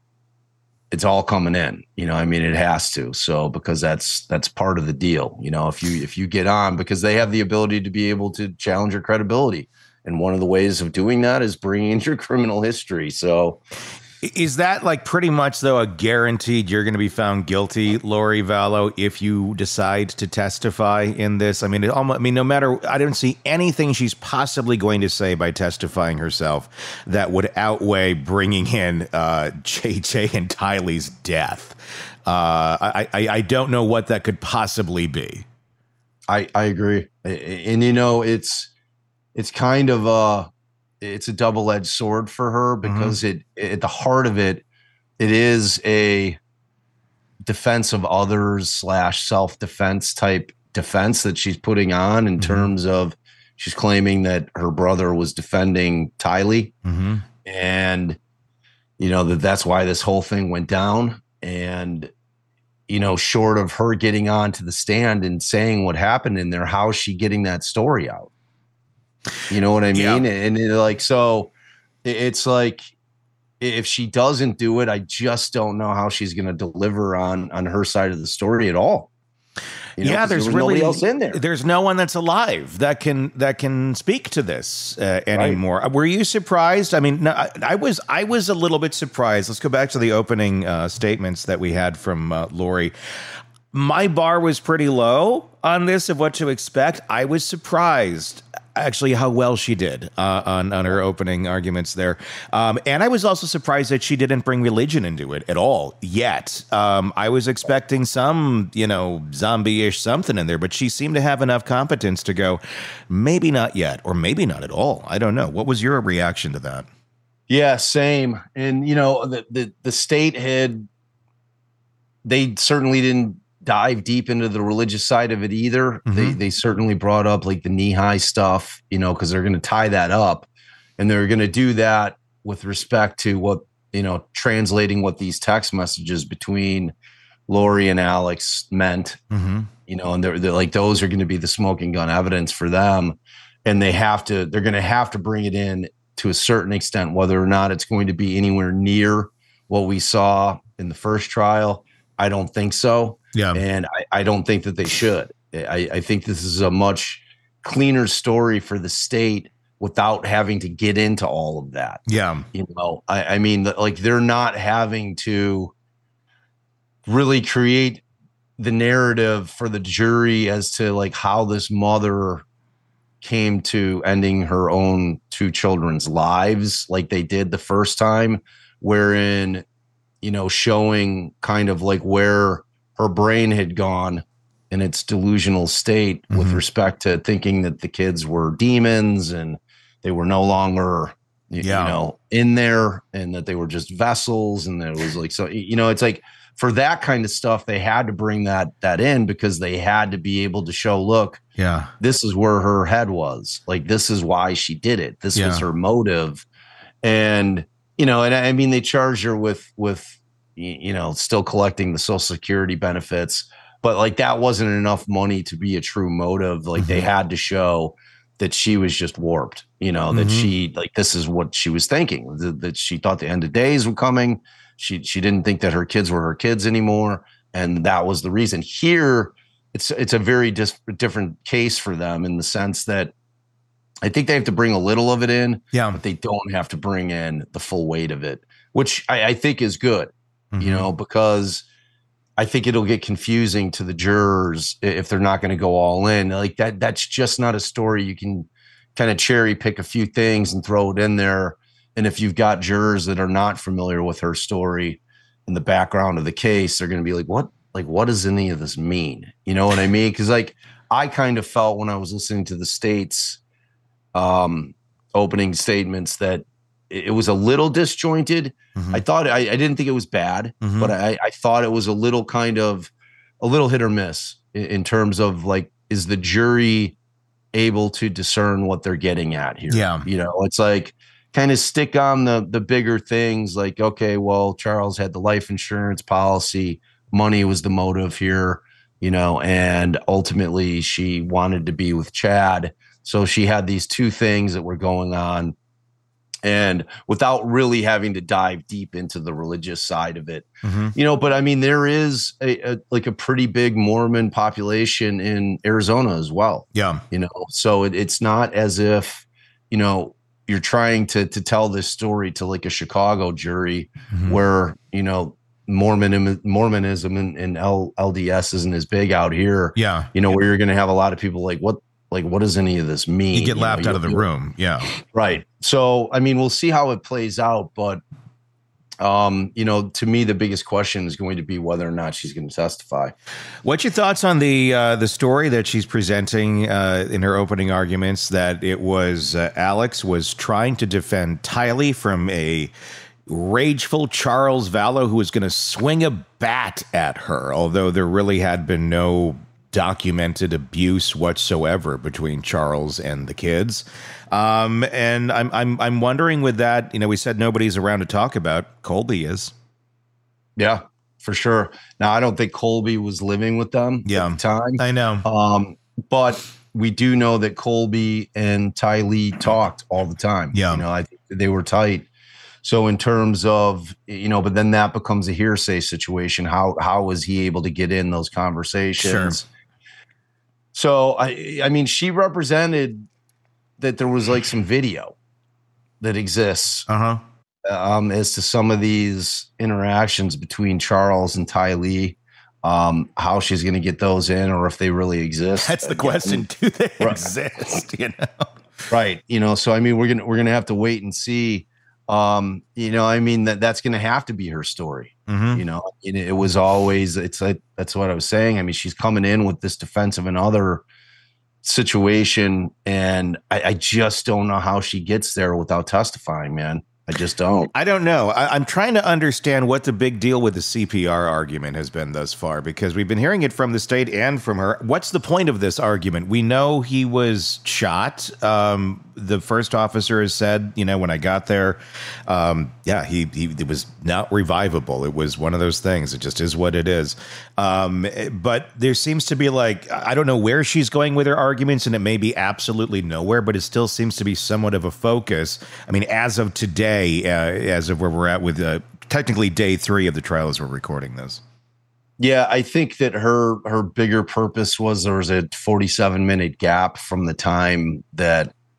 it's all coming in, you know, I mean, it has to. So, because that's, that's part of the deal, you know, if you, if you get on, because they have the ability to be able to challenge your credibility. And one of the ways of doing that is bringing in your criminal history. So, is that like pretty much, though, a guaranteed you're going to be found guilty, Lori Vallow, if you decide to testify in this? I mean, it almost, I mean, no matter, I don't see anything she's possibly going to say by testifying herself that would outweigh bringing in uh, J J and Tylee's death. Uh, I, I I don't know what that could possibly be. I I agree, and you know, it's it's kind of a it's a double-edged sword for her, because mm-hmm. it at the heart of it, it is a defense of others slash self-defense type defense that she's putting on in mm-hmm. terms of she's claiming that her brother was defending Tylee, mm-hmm. and you know that that's why this whole thing went down. And you know, short of her getting on to the stand and saying what happened in there, how is she getting that story out? You know what I mean? Yeah. And it, like, so it's like, if she doesn't do it, I just don't know how she's going to deliver on, on her side of the story at all. You know, yeah, there's there was really nobody else in there. There's no one that's alive that can that can speak to this uh, anymore. Right. Were you surprised? I mean, no, I, I was. I was a little bit surprised. Let's go back to the opening uh, statements that we had from uh, Lori. My bar was pretty low on this of what to expect. I was surprised, actually, how well she did uh, on, on her opening arguments there. Um, and I was also surprised that she didn't bring religion into it at all yet. Um, I was expecting some, you know, zombie-ish something in there, but she seemed to have enough competence to go, maybe not yet, or maybe not at all. I don't know. What was your reaction to that? Yeah, same. And, you know, the, the, the state had, they certainly didn't dive deep into the religious side of it either. Mm-hmm. They they certainly brought up like the knee-high stuff, you know, because they're going to tie that up, and they're going to do that with respect to what, you know, translating what these text messages between Lori and Alex meant, mm-hmm. you know, and they're, they're like, those are going to be the smoking gun evidence for them, and they have to, they're going to have to bring it in to a certain extent, whether or not it's going to be anywhere near what we saw in the first trial. I don't think so. Yeah. And I, I don't think that they should. I, I think this is a much cleaner story for the state without having to get into all of that. Yeah. You know, I, I mean, like they're not having to really create the narrative for the jury as to like how this mother came to ending her own two children's lives like they did the first time, wherein, you know, showing kind of like where her brain had gone in its delusional state mm-hmm. with respect to thinking that the kids were demons and they were no longer, you, yeah. you know, in there, and that they were just vessels. And it was like, so, you know, it's like for that kind of stuff, they had to bring that, that in because they had to be able to show, look, yeah, this is where her head was. Like, this is why she did it. This yeah. was her motive. And, you know, and I mean, they charged her with, with, you know, still collecting the Social Security benefits, but like that wasn't enough money to be a true motive. Like mm-hmm. they had to show that she was just warped, you know, that mm-hmm. she, like, this is what she was thinking, that, that she thought the end of days were coming. She, she didn't think that her kids were her kids anymore. And that was the reason. Here, it's, it's a very dis- different case for them in the sense that I think they have to bring a little of it in, yeah, but they don't have to bring in the full weight of it, which I, I think is good, mm-hmm. you know, because I think it'll get confusing to the jurors if they're not going to go all in. Like that, that's just not a story you can kind of cherry pick a few things and throw it in there. And if you've got jurors that are not familiar with her story and the background of the case, they're going to be like, what, like, what does any of this mean? You know what I mean? Cause like, I kind of felt when I was listening to the state's um, opening statements that it was a little disjointed. Mm-hmm. I thought, I, I didn't think it was bad, mm-hmm. but I, I thought it was a little kind of a little hit or miss in, in terms of like, is the jury able to discern what they're getting at here? Yeah. You know, it's like kind of stick on the, the bigger things like, okay, well, Charles had the life insurance policy, money was the motive here, you know, and ultimately she wanted to be with Chad. So she had these two things that were going on. And without really having to dive deep into the religious side of it, mm-hmm. you know, but I mean, there is a, a like a pretty big Mormon population in Arizona as well. Yeah. You know, so it, it's not as if, you know, you're trying to to tell this story to like a Chicago jury mm-hmm. where, you know, Mormon Mormonism and, and L, LDS isn't as big out here. Yeah. You know, where you're going to have a lot of people like, what, like, what does any of this mean? You get laughed you know, out of the room. Yeah. Right. So, I mean, we'll see how it plays out. But, um, you know, to me, the biggest question is going to be whether or not she's going to testify. What's your thoughts on the uh, the story that she's presenting uh, in her opening arguments, that it was uh, Alex was trying to defend Tylee from a rageful Charles Vallow who was going to swing a bat at her, although there really had been no documented abuse whatsoever between Charles and the kids. Um, and I'm I'm I'm wondering with that, you know, we said nobody's around to talk about. Colby is. Yeah, for sure. Now, I don't think Colby was living with them yeah, at the time. I know. Um, but we do know that Colby and Tylee talked all the time. Yeah. You know, I think they were tight. So in terms of, you know, but then that becomes a hearsay situation. How how was he able to get in those conversations? Sure. So, I I mean, she represented that there was like some video that exists uh-huh. um, as to some of these interactions between Charles and Tylee, um, how she's going to get those in or if they really exist. That's the question. Do they right. exist? You know? Right. You know, so, I mean, we're going to, we're going to have to wait and see. Um, you know, I mean, that that's going to have to be her story. Mm-hmm. You know, it, it was always, it's like, that's what I was saying. I mean, she's coming in with this defense of another situation. And I, I just don't know how she gets there without testifying, man. I just don't. I don't know. I, I'm trying to understand what the big deal with the C P R argument has been thus far, because we've been hearing it from the state and from her. What's the point of this argument? We know he was shot. Um, the first officer has said, you know, when I got there, um, yeah, he, he it was not revivable. It was one of those things. It just is what it is. Um, but there seems to be like, I don't know where she's going with her arguments, and it may be absolutely nowhere, but it still seems to be somewhat of a focus. I mean, as of today, uh, as of where we're at with uh, technically day three of the trial as we're recording this. Yeah, I think that her her bigger purpose was there was a forty-seven minute gap from the time that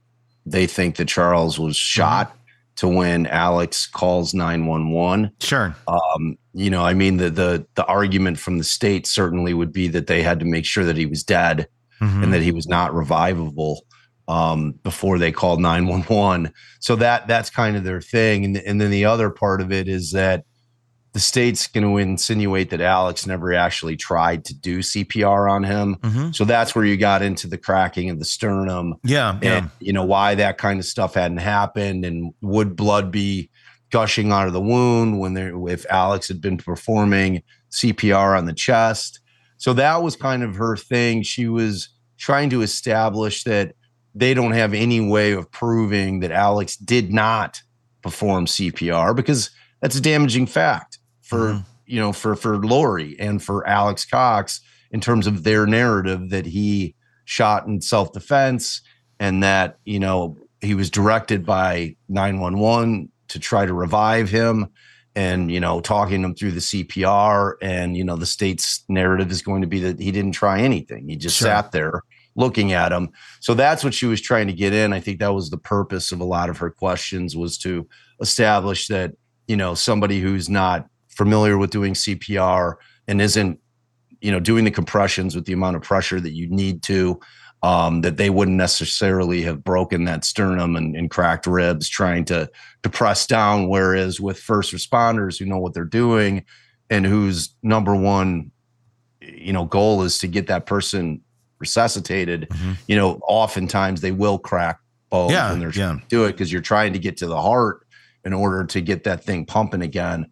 they think that Charles was shot mm-hmm. to when Alex calls nine one one. Sure. Um, you know, I mean, the, the, the argument from the state certainly would be that they had to make sure that he was dead mm-hmm. and that he was not revivable um, before they called nine one one. So that that's kind of their thing. And, and then the other part of it is that the state's going to insinuate that Alex never actually tried to do C P R on him. Mm-hmm. So that's where you got into the cracking of the sternum. Yeah. Yeah. And, you know, why that kind of stuff hadn't happened, and would blood be gushing out of the wound when there, if Alex had been performing C P R on the chest. So that was kind of her thing. She was trying to establish that they don't have any way of proving that Alex did not perform C P R, because that's a damaging fact for, mm-hmm. you know, for, for Lori and for Alex Cox in terms of their narrative that he shot in self-defense and that, you know, he was directed by nine one one to try to revive him and, you know, talking him through the C P R. And, you know, the state's narrative is going to be that he didn't try anything. He just sure. sat there looking at him. So that's what she was trying to get in. I think that was the purpose of a lot of her questions, was to establish that, you know, somebody who's not familiar with doing C P R and isn't, you know, doing the compressions with the amount of pressure that you need to, um, that they wouldn't necessarily have broken that sternum and, and cracked ribs trying to, to press down. Whereas with first responders who know what they're doing and whose number one, you know, goal is to get that person resuscitated, mm-hmm. you know, oftentimes they will crack bones yeah, when they're yeah. trying to do it, because you're trying to get to the heart in order to get that thing pumping again.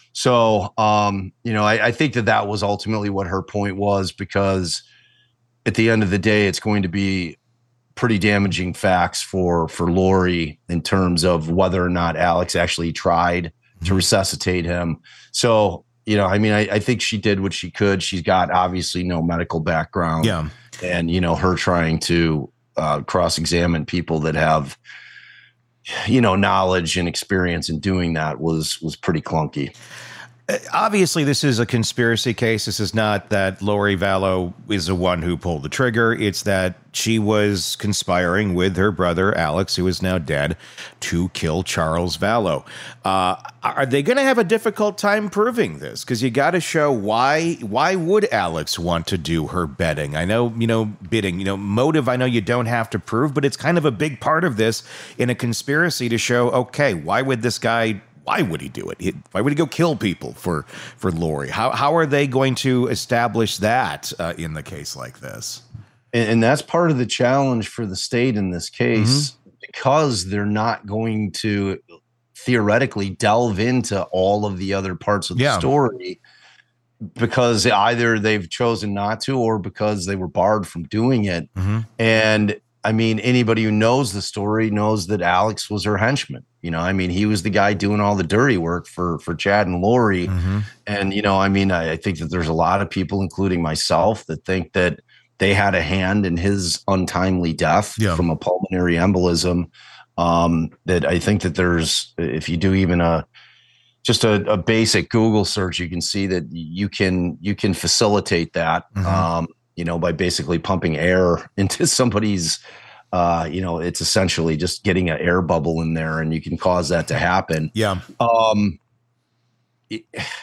So, um, you know, I, I think that that was ultimately what her point was, because at the end of the day, it's going to be pretty damaging facts for, for Lori in terms of whether or not Alex actually tried mm-hmm. to resuscitate him. So, you know, I mean, I, I think she did what she could. She's got obviously no medical background. Yeah. And, you know, her trying to uh, cross-examine people that have, you know, knowledge and experience in doing that was was pretty clunky. Obviously, this is a conspiracy case. This is not that Lori Vallow is the one who pulled the trigger. It's that she was conspiring with her brother, Alex, who is now dead, to kill Charles Vallow. Uh, are they going to have a difficult time proving this? Because you got to show why. Why would Alex want to do her betting? I know, you know, bidding, you know, motive, I know you don't have to prove, but it's kind of a big part of this in a conspiracy to show, okay, why would this guy... Why would he do it? He, why would he go kill people for for Lori? How how are they going to establish that uh, in the case like this? And, and that's part of the challenge for the state in this case, mm-hmm. because they're not going to theoretically delve into all of the other parts of the yeah. story, because either they've chosen not to or because they were barred from doing it. Mm-hmm. And I mean, anybody who knows the story knows that Alex was her henchman. You know, I mean, he was the guy doing all the dirty work for, for Chad and Lori. Mm-hmm. And, you know, I mean, I, I think that there's a lot of people, including myself, that think that they had a hand in his untimely death yeah. from a pulmonary embolism. Um, that I think that there's, if you do even a, just a, a basic Google search, you can see that you can, you can facilitate that, mm-hmm. um, you know, by basically pumping air into somebody's, Uh, you know, it's essentially just getting an air bubble in there, and you can cause that to happen. Yeah. Um, it,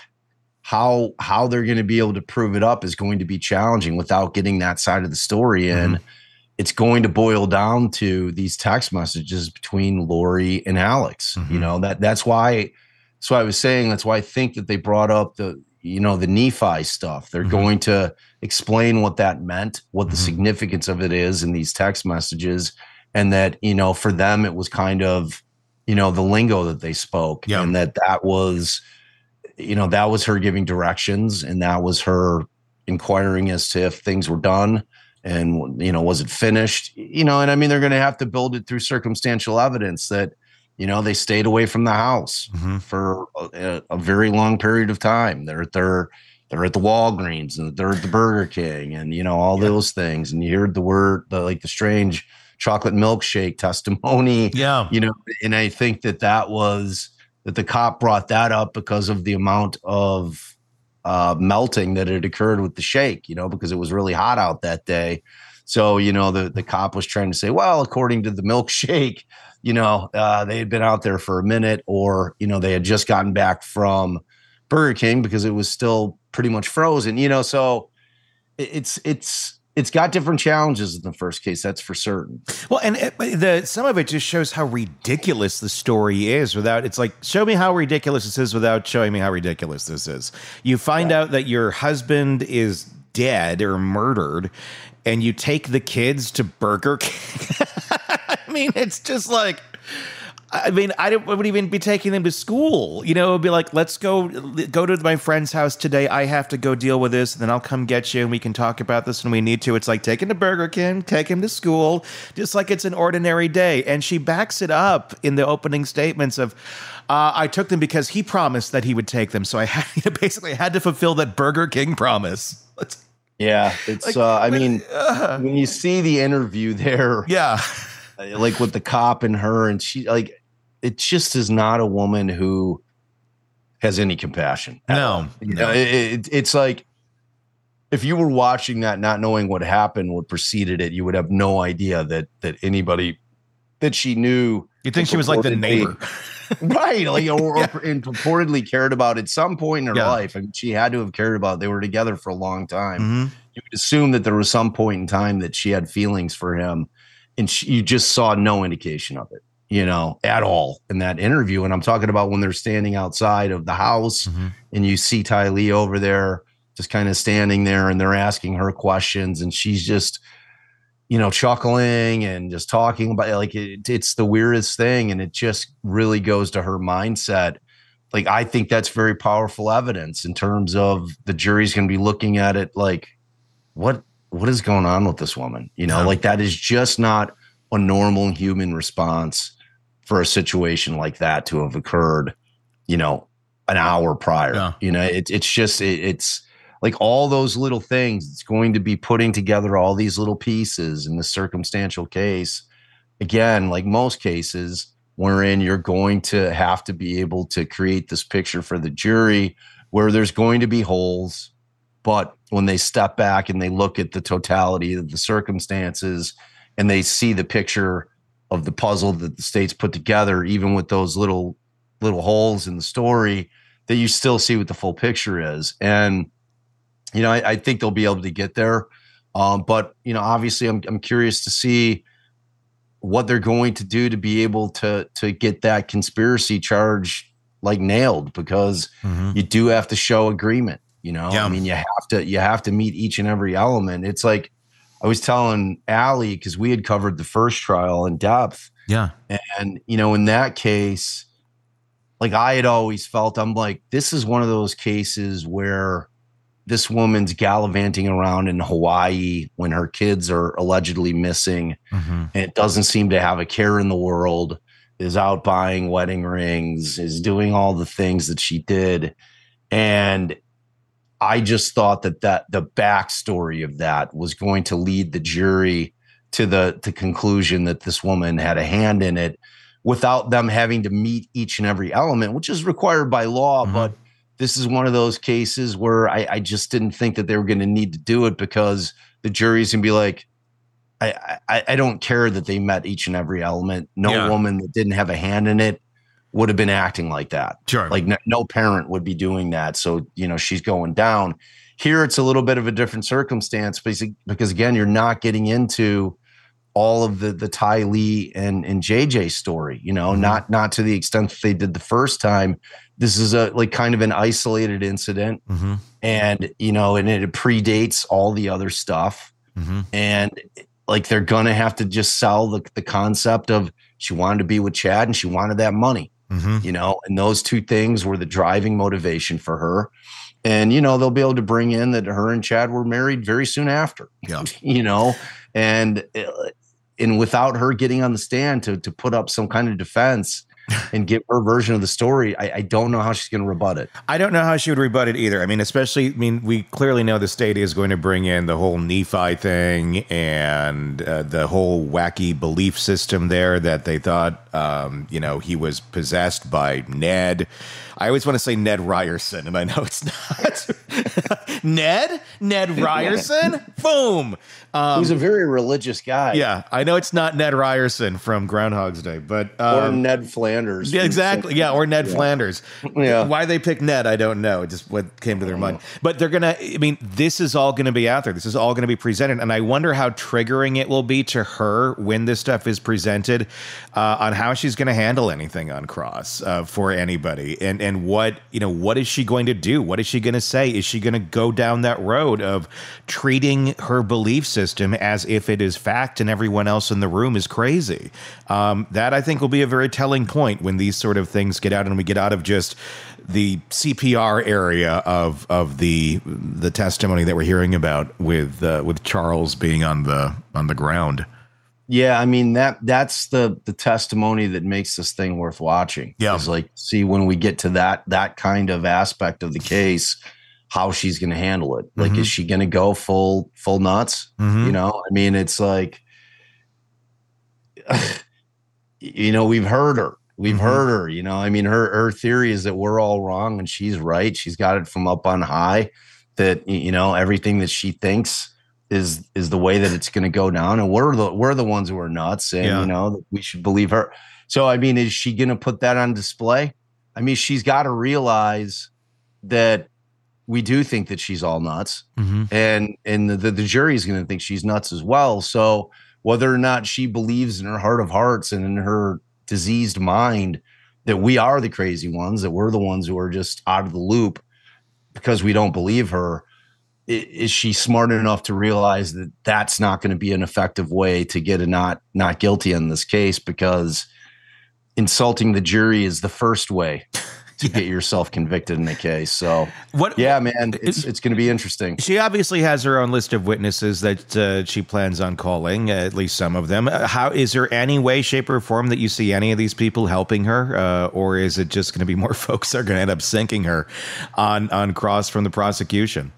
how how they're going to be able to prove it up is going to be challenging without getting that side of the story in. Mm-hmm. It's going to boil down to these text messages between Lori and Alex. Mm-hmm. You know, that that's why. That's why I was saying. That's why I think that they brought up the you know the Nephi stuff. They're mm-hmm. going to explain what that meant, what the mm-hmm. significance of it is in these text messages, and that, you know, for them, it was kind of, you know, the lingo that they spoke, yeah. and that that was, you know, that was her giving directions, and that was her inquiring as to if things were done and, you know, was it finished, you know, and I mean, they're going to have to build it through circumstantial evidence that, you know, they stayed away from the house mm-hmm. for a, a very long period of time. They're at their They're at the Walgreens and they're at the Burger King and, you know, all yeah. those things. And you heard the word, the, like the strange chocolate milkshake testimony. Yeah. You know, and I think that that was, that the cop brought that up because of the amount of uh, melting that had occurred with the shake, you know, because it was really hot out that day. So, you know, the, the cop was trying to say, well, according to the milkshake, you know, uh, they had been out there for a minute, or, you know, they had just gotten back from Burger King because it was still pretty much frozen, you know, so it's, it's, it's got different challenges in the first case. That's for certain. Well, and it, the some of it just shows how ridiculous the story is without, it's like, show me how ridiculous this is without showing me how ridiculous this is. You find right. out that your husband is dead or murdered, and you take the kids to Burger King. I mean, it's just like, I mean, I, don't, I wouldn't even be taking them to school. You know, it would be like, let's go go to my friend's house today. I have to go deal with this, and then I'll come get you, and we can talk about this when we need to. It's like, take him to Burger King, take him to school, just like it's an ordinary day. And she backs it up in the opening statements of, uh, I took them because he promised that he would take them. So I had, you know, basically had to fulfill that Burger King promise. Let's, yeah, it's, like, uh, I mean, uh, when you see the interview there, yeah, like with the cop and her, and she, like, it just is not a woman who has any compassion. No, you no. know, it, it, it's like if you were watching that, not knowing what happened, what preceded it, you would have no idea that that anybody that she knew. You think she was like the neighbor, right? Like, or, yeah. or and purportedly cared about at some point in her yeah. life. I mean, she had to have cared about. They were together for a long time. Mm-hmm. You would assume that there was some point in time that she had feelings for him, and she, you just saw no indication of it. You know, at all in that interview. And I'm talking about when they're standing outside of the house mm-hmm. and you see Ty Lee over there, just kind of standing there, and they're asking her questions, and she's just, you know, chuckling and just talking about, like, it, it's the weirdest thing. And it just really goes to her mindset. Like, I think that's very powerful evidence in terms of the jury's going to be looking at it like, what, what is going on with this woman? You know, yeah. like, that is just not a normal human response for a situation like that to have occurred, you know, an hour prior. Yeah. You know, it, it's just, it, it's like all those little things. It's going to be putting together all these little pieces in the circumstantial case. Again, like most cases wherein you're going to have to be able to create this picture for the jury where there's going to be holes, but when they step back and they look at the totality of the circumstances and they see the picture of the puzzle that the state's put together, even with those little little holes in the story, that you still see what the full picture is. And, you know, I, I think they'll be able to get there. Um, but, you know, obviously I'm I'm curious to see what they're going to do to be able to to get that conspiracy charge like nailed, because mm-hmm. you do have to show agreement. You know, yeah. I mean, you have to you have to meet each and every element. It's like, I was telling Allie, because we had covered the first trial in depth. Yeah. And, you know, in that case, like, I had always felt, I'm like, this is one of those cases where this woman's gallivanting around in Hawaii when her kids are allegedly missing, mm-hmm. and it doesn't seem to have a care in the world, is out buying wedding rings, is doing all the things that she did. And I just thought that, that the backstory of that was going to lead the jury to the, the conclusion that this woman had a hand in it without them having to meet each and every element, which is required by law. Mm-hmm. But this is one of those cases where I, I just didn't think that they were going to need to do it, because the jury's going to be like, I, I, I don't care that they met each and every element. No yeah. woman that didn't have a hand in it would have been acting like that. Sure. Like no, no parent would be doing that. So, you know, she's going down. Here, it's a little bit of a different circumstance, because, because again, you're not getting into all of the the Ty Lee and, and J J story, you know, mm-hmm. not not to the extent that they did the first time. This is a like kind of an isolated incident, mm-hmm. and, you know, and it predates all the other stuff. Mm-hmm. And like, they're going to have to just sell the, the concept of she wanted to be with Chad and she wanted that money. Mm-hmm. You know, and those two things were the driving motivation for her. And, you know, they'll be able to bring in that her and Chad were married very soon after, yeah. you know, and, and without her getting on the stand to, to put up some kind of defense and give her version of the story, I, I don't know how she's going to rebut it. I don't know how she would rebut it either. I mean, especially, I mean, we clearly know the state is going to bring in the whole Nephi thing and uh, the whole wacky belief system there that they thought Um, you know, he was possessed by Ned. I always want to say Ned Ryerson, and I know it's not. Ned? Ned Ryerson? Boom. Um, Who's a very religious guy. Yeah, I know it's not Ned Ryerson from Groundhog's Day, but um, or Ned Flanders. Yeah, exactly. Yeah, or Ned yeah. Flanders. Yeah. Why they picked Ned, I don't know. It just what came to their mind. But they're gonna. I mean, this is all going to be out there. This is all going to be presented, and I wonder how triggering it will be to her when this stuff is presented, uh, on how she's going to handle anything on Cross uh, for anybody, and and what you know, what is she going to do? What is she going to say? Is she going to go down that road of treating her belief system as if it is fact and everyone else in the room is crazy? Um, that I think will be a very telling point when these sort of things get out and we get out of just the C P R area of of the the testimony that we're hearing about with uh, with Charles being on the on the ground. Yeah, I mean that that's the the testimony that makes this thing worth watching. Yeah, is like see when we get to that that kind of aspect of the case, how she's going to handle it. Like, Mm-hmm. is she going to go full full nuts? Mhm. You know, I mean, it's like, you know, we've heard her. We've Mm-hmm. heard her. You know, I mean, her her theory is that we're all wrong and she's right. She's got it from up on high. That you know everything that she thinks is is the way that it's going to go down, and we're the we're the ones who are nuts, and Yeah. you know we should believe her. So, I mean, is she going to put that on display? I mean, she's got to realize that we do think that she's all nuts, Mm-hmm. and and the, the jury is going to think she's nuts as well. So whether or not she believes in her heart of hearts and in her diseased mind that we are the crazy ones, that we're the ones who are just out of the loop because we don't believe her, i- is she smart enough to realize that that's not going to be an effective way to get a not not guilty in this case? Because insulting the jury is the first way to get yourself convicted in a case. So, what? Yeah, man, it's it's going to be interesting. She obviously has her own list of witnesses that uh, she plans on calling, uh, at least some of them. Uh, how is there any way, shape, or form that you see any of these people helping her, uh, or is it just going to be more folks that are going to end up sinking her on on Cross from the prosecution?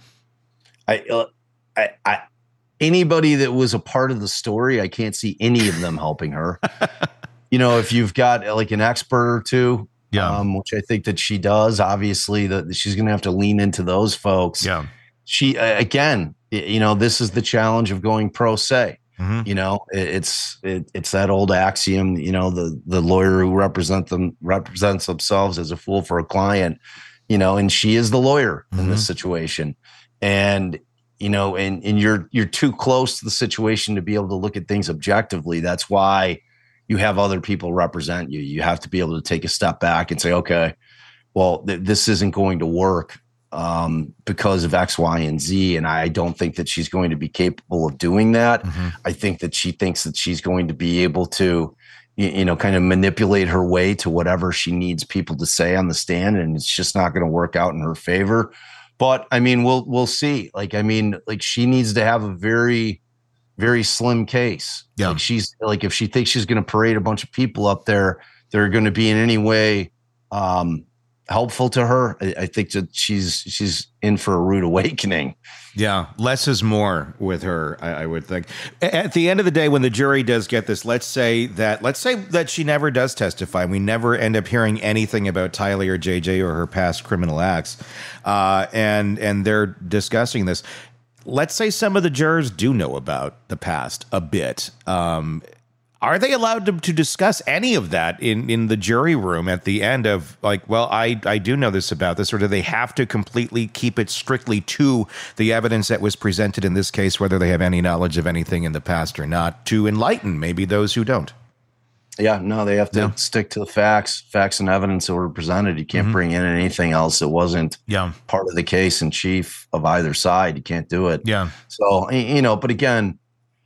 I, uh, I, I, anybody that was a part of the story, I can't see any of them helping her. You know, if you've got like an expert or two. Yeah. Um, which I think that she does. Obviously, that she's going to have to lean into those folks. Yeah. She uh, again, y- you know, this is the challenge of going pro se. Mm-hmm. You know, it, it's it, it's that old axiom. You know, the the lawyer who represent them represents themselves as a fool for a client. You know, and she is the lawyer in this situation. And you know, and and you're you're too close to the situation to be able to look at things objectively. That's why you have other people represent you. You have to be able to take a step back and say, okay, well, th- this isn't going to work um, because of X, Y, and Z. And I don't think that she's going to be capable of doing that. Mm-hmm. I think that she thinks that she's going to be able to, you, you know, kind of manipulate her way to whatever she needs people to say on the stand. And it's just not going to work out in her favor. But I mean, we'll, we'll see. Like, I mean, like she needs to have a very, very slim case. Yeah. Like she's like, if she thinks she's going to parade a bunch of people up there, they're going to be in any way um, helpful to her. I, I think that she's, she's in for a rude awakening. Yeah. Less is more with her, I, I would think. A- At the end of the day, when the jury does get this, let's say that, let's say that she never does testify. And we never end up hearing anything about Tylee or J J or her past criminal acts. Uh, and, and they're discussing this. Let's say some of the jurors do know about the past a bit. Um, are they allowed to, to discuss any of that in, in the jury room at the end of like, well, I, I do know this about this, or do they have to completely keep it strictly to the evidence that was presented in this case, whether they have any knowledge of anything in the past or not, to enlighten maybe those who don't? Yeah, no, they have to Yeah. stick to the facts, facts and evidence that were presented. You can't Mhm. bring in anything else that wasn't Yeah. part of the case in chief of either side. You can't do it. Yeah. So, y- you know, but again,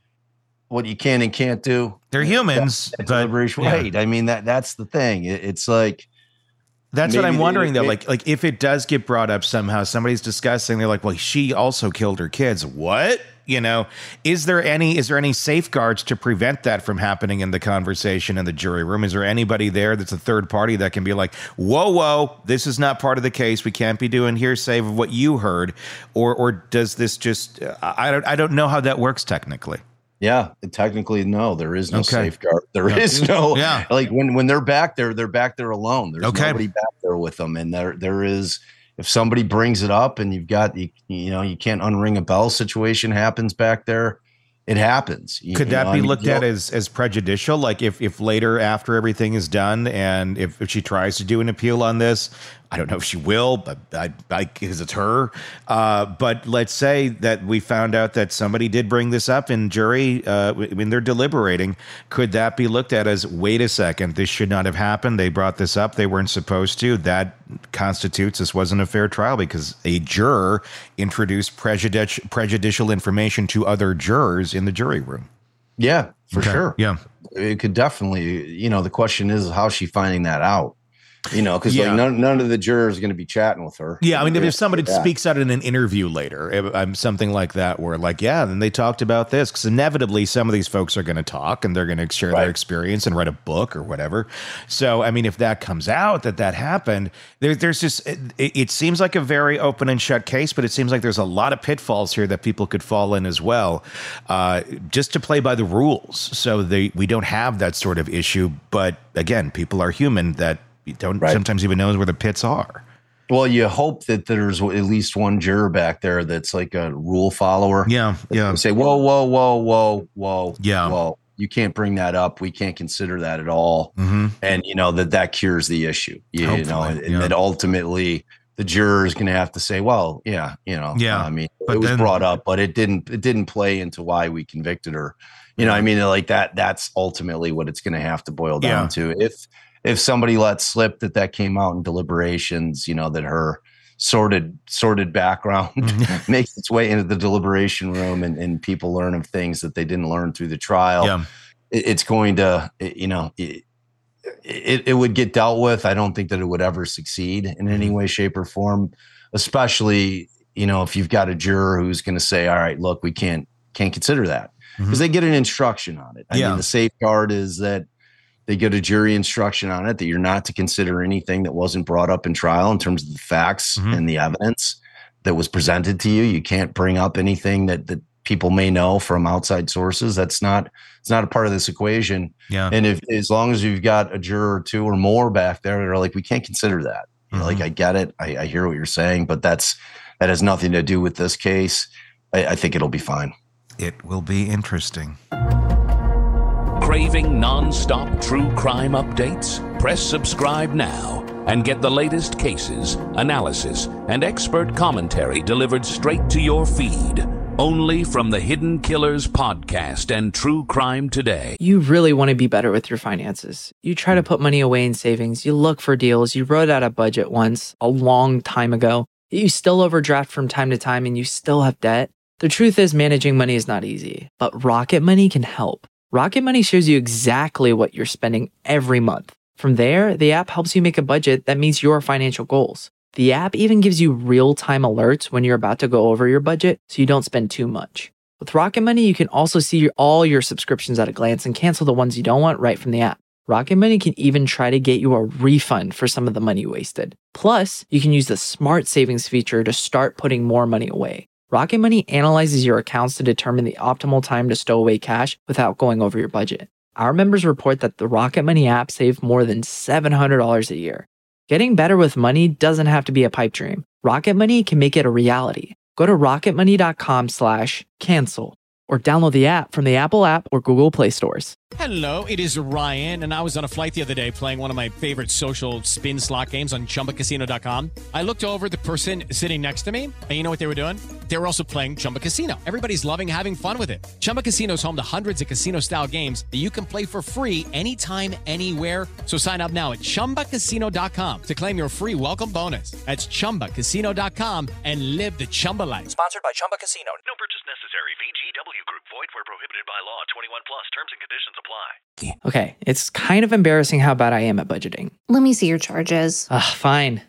what you can and can't do. They're humans, That's but deliberation. yeah. Right. I mean, that that's the thing. It, it's like, That's what maybe I'm they- wondering, though. may- Like, like if it does get brought up somehow, somebody's discussing, they're like, well, she also killed her kids. What? You know, is there any is there any safeguards to prevent that from happening in the conversation in the jury room? Is there anybody there that's a third party that can be like, whoa, whoa, this is not part of the case. We can't be doing hearsay of what you heard, or or does this just? I don't I don't know how that works technically. Yeah, technically, no, there is no Okay. safeguard. There Yeah. is no, Yeah. like when, when they're back there, they're back there alone. There's Okay. nobody back there with them. And there, there is, if somebody brings it up and you've got, you, you know, you can't unring a bell situation happens back there, it happens. You- Could you that know, be I mean, looked you at know- as as prejudicial? Like if if later after everything is done and if, if she tries to do an appeal on this, I don't know if she will, but I because it's her. Uh, but let's say that we found out that somebody did bring this up in jury uh, when they're deliberating. Could that be looked at as, wait a second, this should not have happened? They brought this up. They weren't supposed to. That constitutes this wasn't a fair trial because a juror introduced prejudicial prejudicial information to other jurors in the jury room. Yeah, for Okay. sure. Yeah. It could definitely, you know, the question is, how's she finding that out? You know, because Yeah. like none, none of the jurors are going to be chatting with her. Yeah, I mean, if, if somebody Yeah. speaks out in an interview later, if, um, something like that, where like, yeah, then they talked about this, because inevitably some of these folks are going to talk and they're going to share Right. their experience and write a book or whatever. So, I mean, if that comes out that that happened, there, there's just it, it seems like a very open and shut case, but it seems like there's a lot of pitfalls here that people could fall in as well, uh, just to play by the rules. So they we don't have that sort of issue. But again, people are human that don't Right. sometimes even know where the pits are. Well, you hope that there's at least one juror back there that's like a rule follower. Yeah, yeah. Say, whoa, whoa, whoa, whoa, whoa. Yeah. Whoa. You can't bring that up. We can't consider that at all. Mm-hmm. And, you know, that that cures the issue. You, you know, Hopefully, and yeah. that ultimately the juror is going to have to say, well, yeah, you know, Yeah, I mean, but it was then- brought up, but it didn't, it didn't play into why we convicted her. You know, I mean, like that, that's ultimately what it's going to have to boil down Yeah. to. If, if somebody let slip that that came out in deliberations, you know, that her sordid, sordid background Mm-hmm. makes its way into the deliberation room and, and people learn of things that they didn't learn through the trial, Yeah. it, it's going to, it- you know, it, it, it would get dealt with. I don't think that it would ever succeed in any way, shape, or form, especially, you know, if you've got a juror who's going to say, all right, look, we can't, can't consider that because Mhm. they get an instruction on it. I Yeah. mean, the safeguard is that they get a jury instruction on it that you're not to consider anything that wasn't brought up in trial in terms of the facts Mhm. and the evidence that was presented to you. You can't bring up anything that, that people may know from outside sources. That's not, it's not a part of this equation. Yeah. And if, as long as you've got a juror or two or more back there that are like, we can't consider that. You know, like, I get it. I, I hear what you're saying, but that's, that has nothing to do with this case. I, I think it'll be fine. It will be interesting. Craving non-stop true crime updates? Press subscribe now and get the latest cases, analysis, and expert commentary delivered straight to your feed. Only from the Hidden Killers podcast and True Crime Today. You really want to be better with your finances. You try to put money away in savings. You look for deals. You wrote out a budget once a long time ago. You still overdraft from time to time and you still have debt. The truth is, managing money is not easy, but Rocket Money can help. Rocket Money shows you exactly what you're spending every month. From there, the app helps you make a budget that meets your financial goals. The app even gives you real-time alerts when you're about to go over your budget so you don't spend too much. With Rocket Money, you can also see your, all your subscriptions at a glance and cancel the ones you don't want right from the app. Rocket Money can even try to get you a refund for some of the money wasted. Plus, you can use the Smart Savings feature to start putting more money away. Rocket Money analyzes your accounts to determine the optimal time to stow away cash without going over your budget. Our members report that the Rocket Money app saved more than seven hundred dollars a year. Getting better with money doesn't have to be a pipe dream. Rocket Money can make it a reality. Go to rocketmoney.com slash cancel or download the app from the Apple app or Google Play stores. Hello, it is Ryan, and I was on a flight the other day playing one of my favorite social spin slot games on chumba casino dot com. I looked over at the person sitting next to me, and you know what they were doing? They were also playing Chumba Casino. Everybody's loving having fun with it. Chumba Casino is home to hundreds of casino-style games that you can play for free anytime, anywhere. So sign up now at chumba casino dot com to claim your free welcome bonus. That's chumba casino dot com and live the Chumba life. Sponsored by Chumba Casino. No purchase necessary. V G W Group. Void where prohibited by law. twenty-one plus. Terms and conditions apply. Okay, it's kind of embarrassing how bad I am at budgeting. Let me see your charges. Ugh, fine.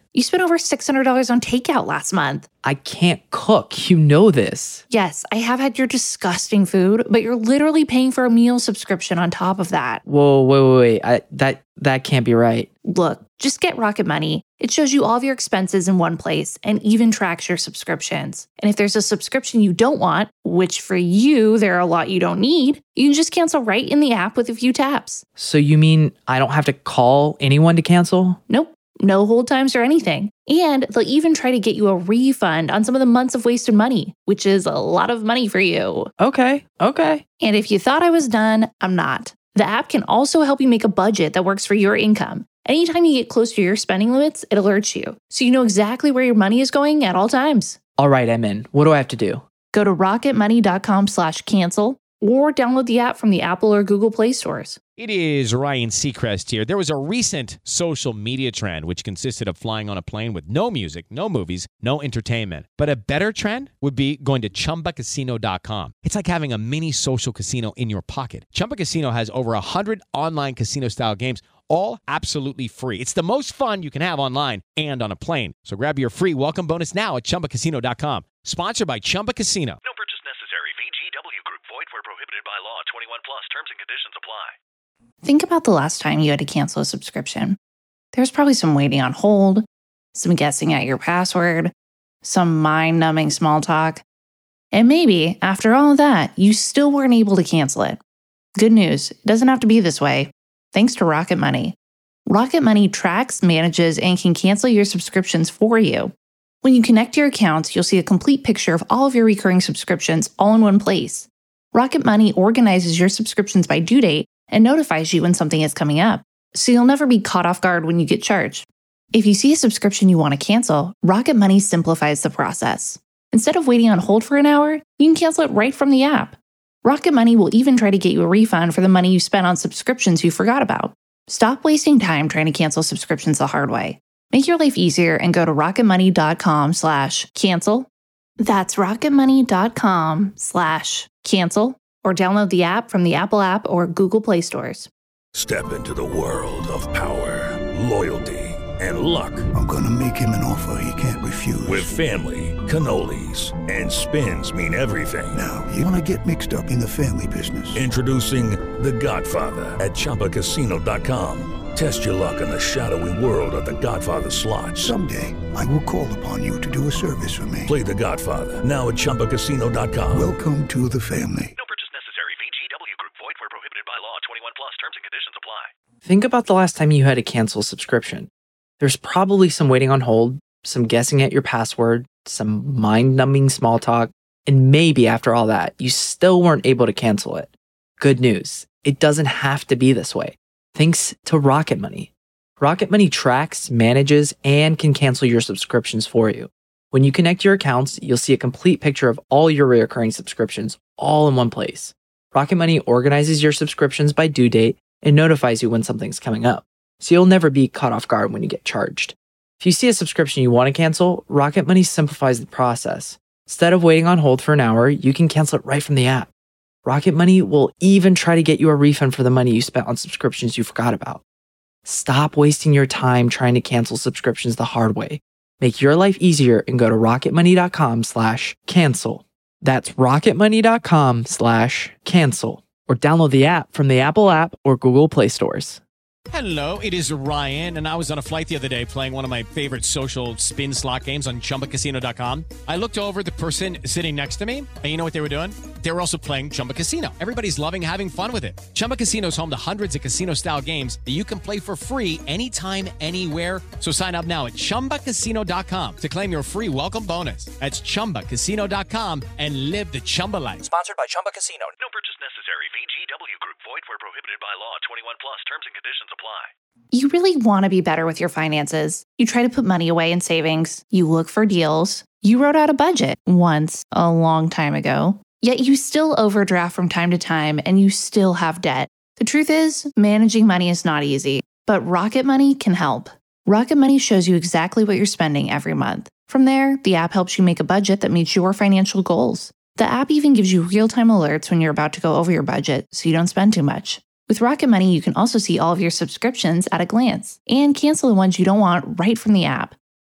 You spent over six hundred dollars on takeout last month. I can't cook. You know this. Yes, I have had your disgusting food, but you're literally paying for a meal subscription on top of that. Whoa, wait, wait, wait. I, that, that can't be right. Look, just get Rocket Money. It shows you all of your expenses in one place and even tracks your subscriptions. And if there's a subscription you don't want, which for you, there are a lot you don't need, you can just cancel right in the app with a few taps. So you mean I don't have to call anyone to cancel? Nope. No hold times or anything. And they'll even try to get you a refund on some of the months of wasted money, which is a lot of money for you. Okay, okay. And if you thought I was done, I'm not. The app can also help you make a budget that works for your income. Anytime you get close to your spending limits, it alerts you, so you know exactly where your money is going at all times. All right, I'm in. What do I have to do? Go to rocketmoney.com slash cancel or download the app from the Apple or Google Play stores. It is Ryan Seacrest here. There was a recent social media trend which consisted of flying on a plane with no music, no movies, no entertainment. But a better trend would be going to chumba casino dot com. It's like having a mini social casino in your pocket. Chumba Casino has over one hundred online casino-style games, all absolutely free. It's the most fun you can have online and on a plane. So grab your free welcome bonus now at chumba casino dot com. Sponsored by Chumba Casino. No purchase necessary. V G W Group. Void where prohibited by law. twenty-one plus. Terms and conditions apply. Think about the last time you had to cancel a subscription. There's probably some waiting on hold, some guessing at your password, some mind-numbing small talk. And maybe, after all of that, you still weren't able to cancel it. Good news, it doesn't have to be this way. Thanks to Rocket Money. Rocket Money tracks, manages, and can cancel your subscriptions for you. When you connect your accounts, you'll see a complete picture of all of your recurring subscriptions all in one place. Rocket Money organizes your subscriptions by due date and notifies you when something is coming up, so you'll never be caught off guard when you get charged. If you see a subscription you want to cancel, Rocket Money simplifies the process. Instead of waiting on hold for an hour, you can cancel it right from the app. Rocket Money will even try to get you a refund for the money you spent on subscriptions you forgot about. Stop wasting time trying to cancel subscriptions the hard way. Make your life easier and go to rocketmoney.com slash cancel. That's rocketmoney.com slash cancel or download the app from the Apple app or Google Play stores. Step into the world of power, loyalty, and luck. I'm going to make him an offer he can't refuse. With family, cannolis, and spins mean everything. Now, you want to get mixed up in the family business. Introducing The Godfather at chumba casino dot com. Test your luck in the shadowy world of The Godfather slot. Someday, I will call upon you to do a service for me. Play The Godfather now at chumba casino dot com. Welcome to the family. No purchase necessary. V G W Group. Void where prohibited by law. twenty-one plus. Terms and conditions apply. Think about the last time you had to cancel a subscription. There's probably some waiting on hold, some guessing at your password, some mind-numbing small talk, and maybe after all that, you still weren't able to cancel it. Good news, it doesn't have to be this way. Thanks to Rocket Money. Rocket Money tracks, manages, and can cancel your subscriptions for you. When you connect your accounts, you'll see a complete picture of all your recurring subscriptions all in one place. Rocket Money organizes your subscriptions by due date and notifies you when something's coming up, so you'll never be caught off guard when you get charged. If you see a subscription you want to cancel, Rocket Money simplifies the process. Instead of waiting on hold for an hour, you can cancel it right from the app. Rocket Money will even try to get you a refund for the money you spent on subscriptions you forgot about. Stop wasting your time trying to cancel subscriptions the hard way. Make your life easier and go to rocketmoney.com slash cancel. That's rocketmoney.com slash cancel. Or download the app from the Apple app or Google Play stores. Hello, it is Ryan, and I was on a flight the other day playing one of my favorite social spin slot games on chumba casino dot com. I looked over at the person sitting next to me, and you know what they were doing? They were also playing Chumba Casino. Everybody's loving having fun with it. Chumba Casino is home to hundreds of casino-style games that you can play for free anytime, anywhere. So sign up now at chumba casino dot com to claim your free welcome bonus. That's chumba casino dot com and live the Chumba life. Sponsored by Chumba Casino. No purchase necessary. V G W Group. Void where prohibited by law. twenty-one plus. Terms and conditions apply. You really want to be better with your finances. You try to put money away in savings. You look for deals. You wrote out a budget once a long time ago. Yet you still overdraft from time to time and you still have debt. The truth is, managing money is not easy, but Rocket Money can help. Rocket Money shows you exactly what you're spending every month. From there, the app helps you make a budget that meets your financial goals. The app even gives you real-time alerts when you're about to go over your budget so you don't spend too much. With Rocket Money, you can also see all of your subscriptions at a glance and cancel the ones you don't want right from the app.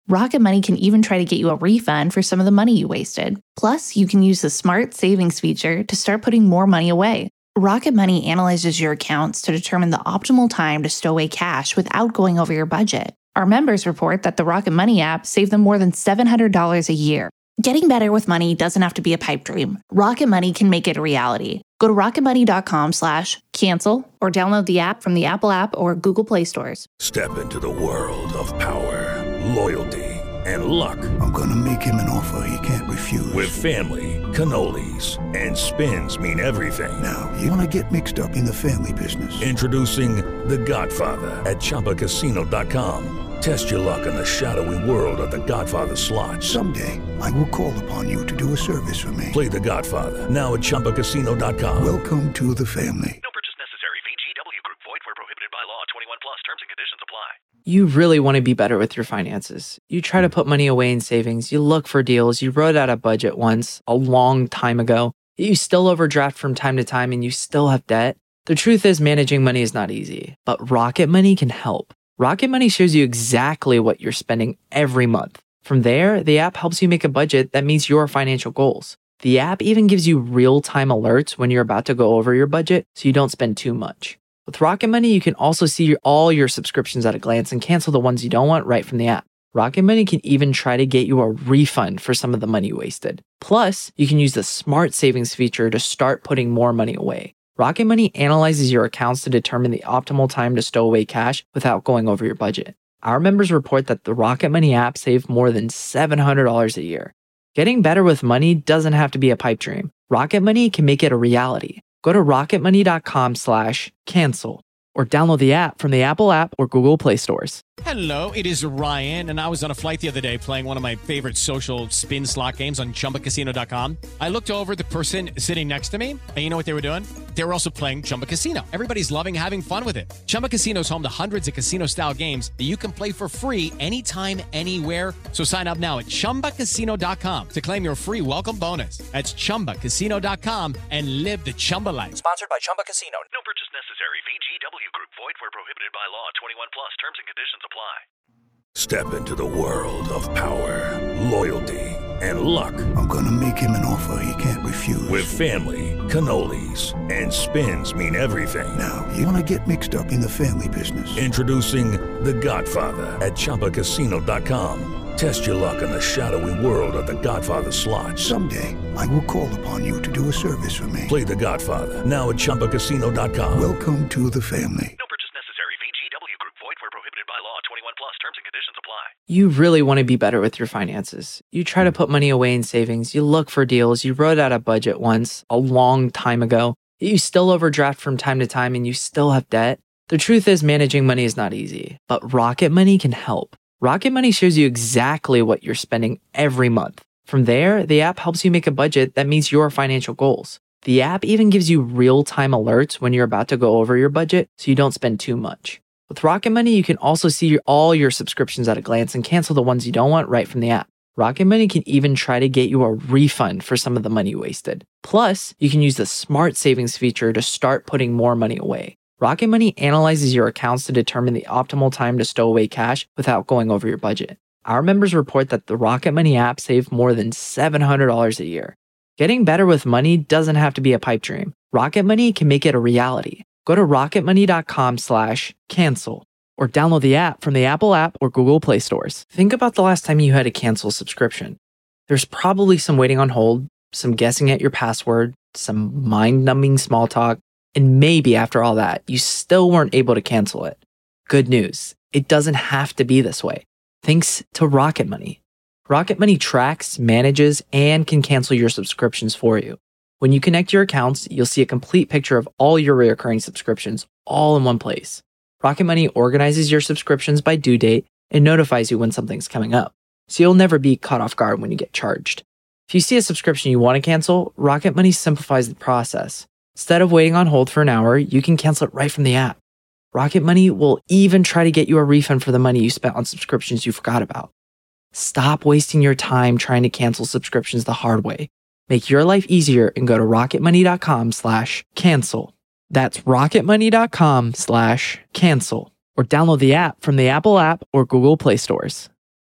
Rocket Money can even try to get you a refund for some of the money you wasted. Plus, you can use the Smart Savings feature to start putting more money away. Rocket Money analyzes your accounts to determine the optimal time to stow away cash without going over your budget. Our members report that the Rocket Money app saved them more than seven hundred dollars a year. Getting better with money doesn't have to be a pipe dream. Rocket Money can make it a reality. Go to rocketmoney.com slash cancel or download the app from the Apple app or Google Play stores. Step into the world of power, loyalty, and luck. I'm gonna make him an offer he can't refuse. With family, cannolis, and spins mean everything. Now, you wanna get mixed up in the family business. Introducing The Godfather at Chumba Casino dot com. Test your luck in the shadowy world of The Godfather slot. Someday, I will call upon you to do a service for me. Play The Godfather now at Chumba Casino dot com. Welcome to the family. No purchase necessary. V G W Group. Void where prohibited by law. twenty-one plus. Terms and conditions apply. You really want to be better with your finances. You try to put money away in savings. You look for deals. You wrote out a budget once a long time ago. You still overdraft from time to time and you still have debt. The truth is managing money is not easy, but Rocket Money can help. Rocket Money shows you exactly what you're spending every month. From there, the app helps you make a budget that meets your financial goals. The app even gives you real-time alerts when you're about to go over your budget so you don't spend too much. With Rocket Money, you can also see all your subscriptions at a glance and cancel the ones you don't want right from the app. Rocket Money can even try to get you a refund for some of the money you wasted. Plus, you can use the Smart Savings feature to start putting more money away. Rocket Money analyzes your accounts to determine the optimal time to stow away cash without going over your budget. Our members report that the Rocket Money app saved more than seven hundred dollars a year. Getting better with money doesn't have to be a pipe dream. Rocket Money can make it a reality. Go to rocketmoney.com slash cancel or download the app from the Apple app or Google Play stores. Hello, it is Ryan, and I was on a flight the other day playing one of my favorite social spin slot games on chumba casino dot com. I looked over at the person sitting next to me, and you know what they were doing? They were also playing Chumba Casino. Everybody's loving having fun with it. Chumba Casino is home to hundreds of casino-style games that you can play for free anytime, anywhere. So sign up now at chumba casino dot com to claim your free welcome bonus. That's chumba casino dot com and live the Chumba life. Sponsored by Chumba Casino. No purchase necessary. V G W Group. Void where prohibited by law. twenty-one plus. Terms and conditions apply. Step into the world of power, loyalty, and luck. I'm gonna make him an offer he can't refuse. With family, cannolis, and spins mean everything. Now, you wanna get mixed up in the family business. Introducing The Godfather at Chumba Casino dot com. Test your luck in the shadowy world of The Godfather slot. Someday, I will call upon you to do a service for me. Play The Godfather now at Chumba Casino dot com. Welcome to the family. No purchase necessary. V G W Group. Void where prohibited by law. twenty-one plus. Terms and conditions apply. You really want to be better with your finances. You try to put money away in savings. You look for deals. You wrote out a budget once a long time ago. You still overdraft from time to time and you still have debt. The truth is managing money is not easy, but Rocket Money can help. Rocket Money shows you exactly what you're spending every month. From there, the app helps you make a budget that meets your financial goals. The app even gives you real-time alerts when you're about to go over your budget so you don't spend too much. With Rocket Money, you can also see all your subscriptions at a glance and cancel the ones you don't want right from the app. Rocket Money can even try to get you a refund for some of the money you wasted. Plus, you can use the Smart Savings feature to start putting more money away. Rocket Money analyzes your accounts to determine the optimal time to stow away cash without going over your budget. Our members report that the Rocket Money app saved more than seven hundred dollars a year. Getting better with money doesn't have to be a pipe dream. Rocket Money can make it a reality. Go to rocketmoney.com slash cancel or download the app from the Apple app or Google Play stores. Think about the last time you had to cancel a subscription. There's probably some waiting on hold, some guessing at your password, some mind-numbing small talk, and maybe after all that, you still weren't able to cancel it. Good news, it doesn't have to be this way. Thanks to Rocket Money. Rocket Money tracks, manages, and can cancel your subscriptions for you. When you connect your accounts, you'll see a complete picture of all your recurring subscriptions all in one place. Rocket Money organizes your subscriptions by due date and notifies you when something's coming up, so you'll never be caught off guard when you get charged. If you see a subscription you want to cancel, Rocket Money simplifies the process. Instead of waiting on hold for an hour, you can cancel it right from the app. Rocket Money will even try to get you a refund for the money you spent on subscriptions you forgot about. Stop wasting your time trying to cancel subscriptions the hard way. Make your life easier and go to rocketmoney.com slash cancel. That's rocketmoney.com slash cancel or download the app from the Apple app or Google Play stores.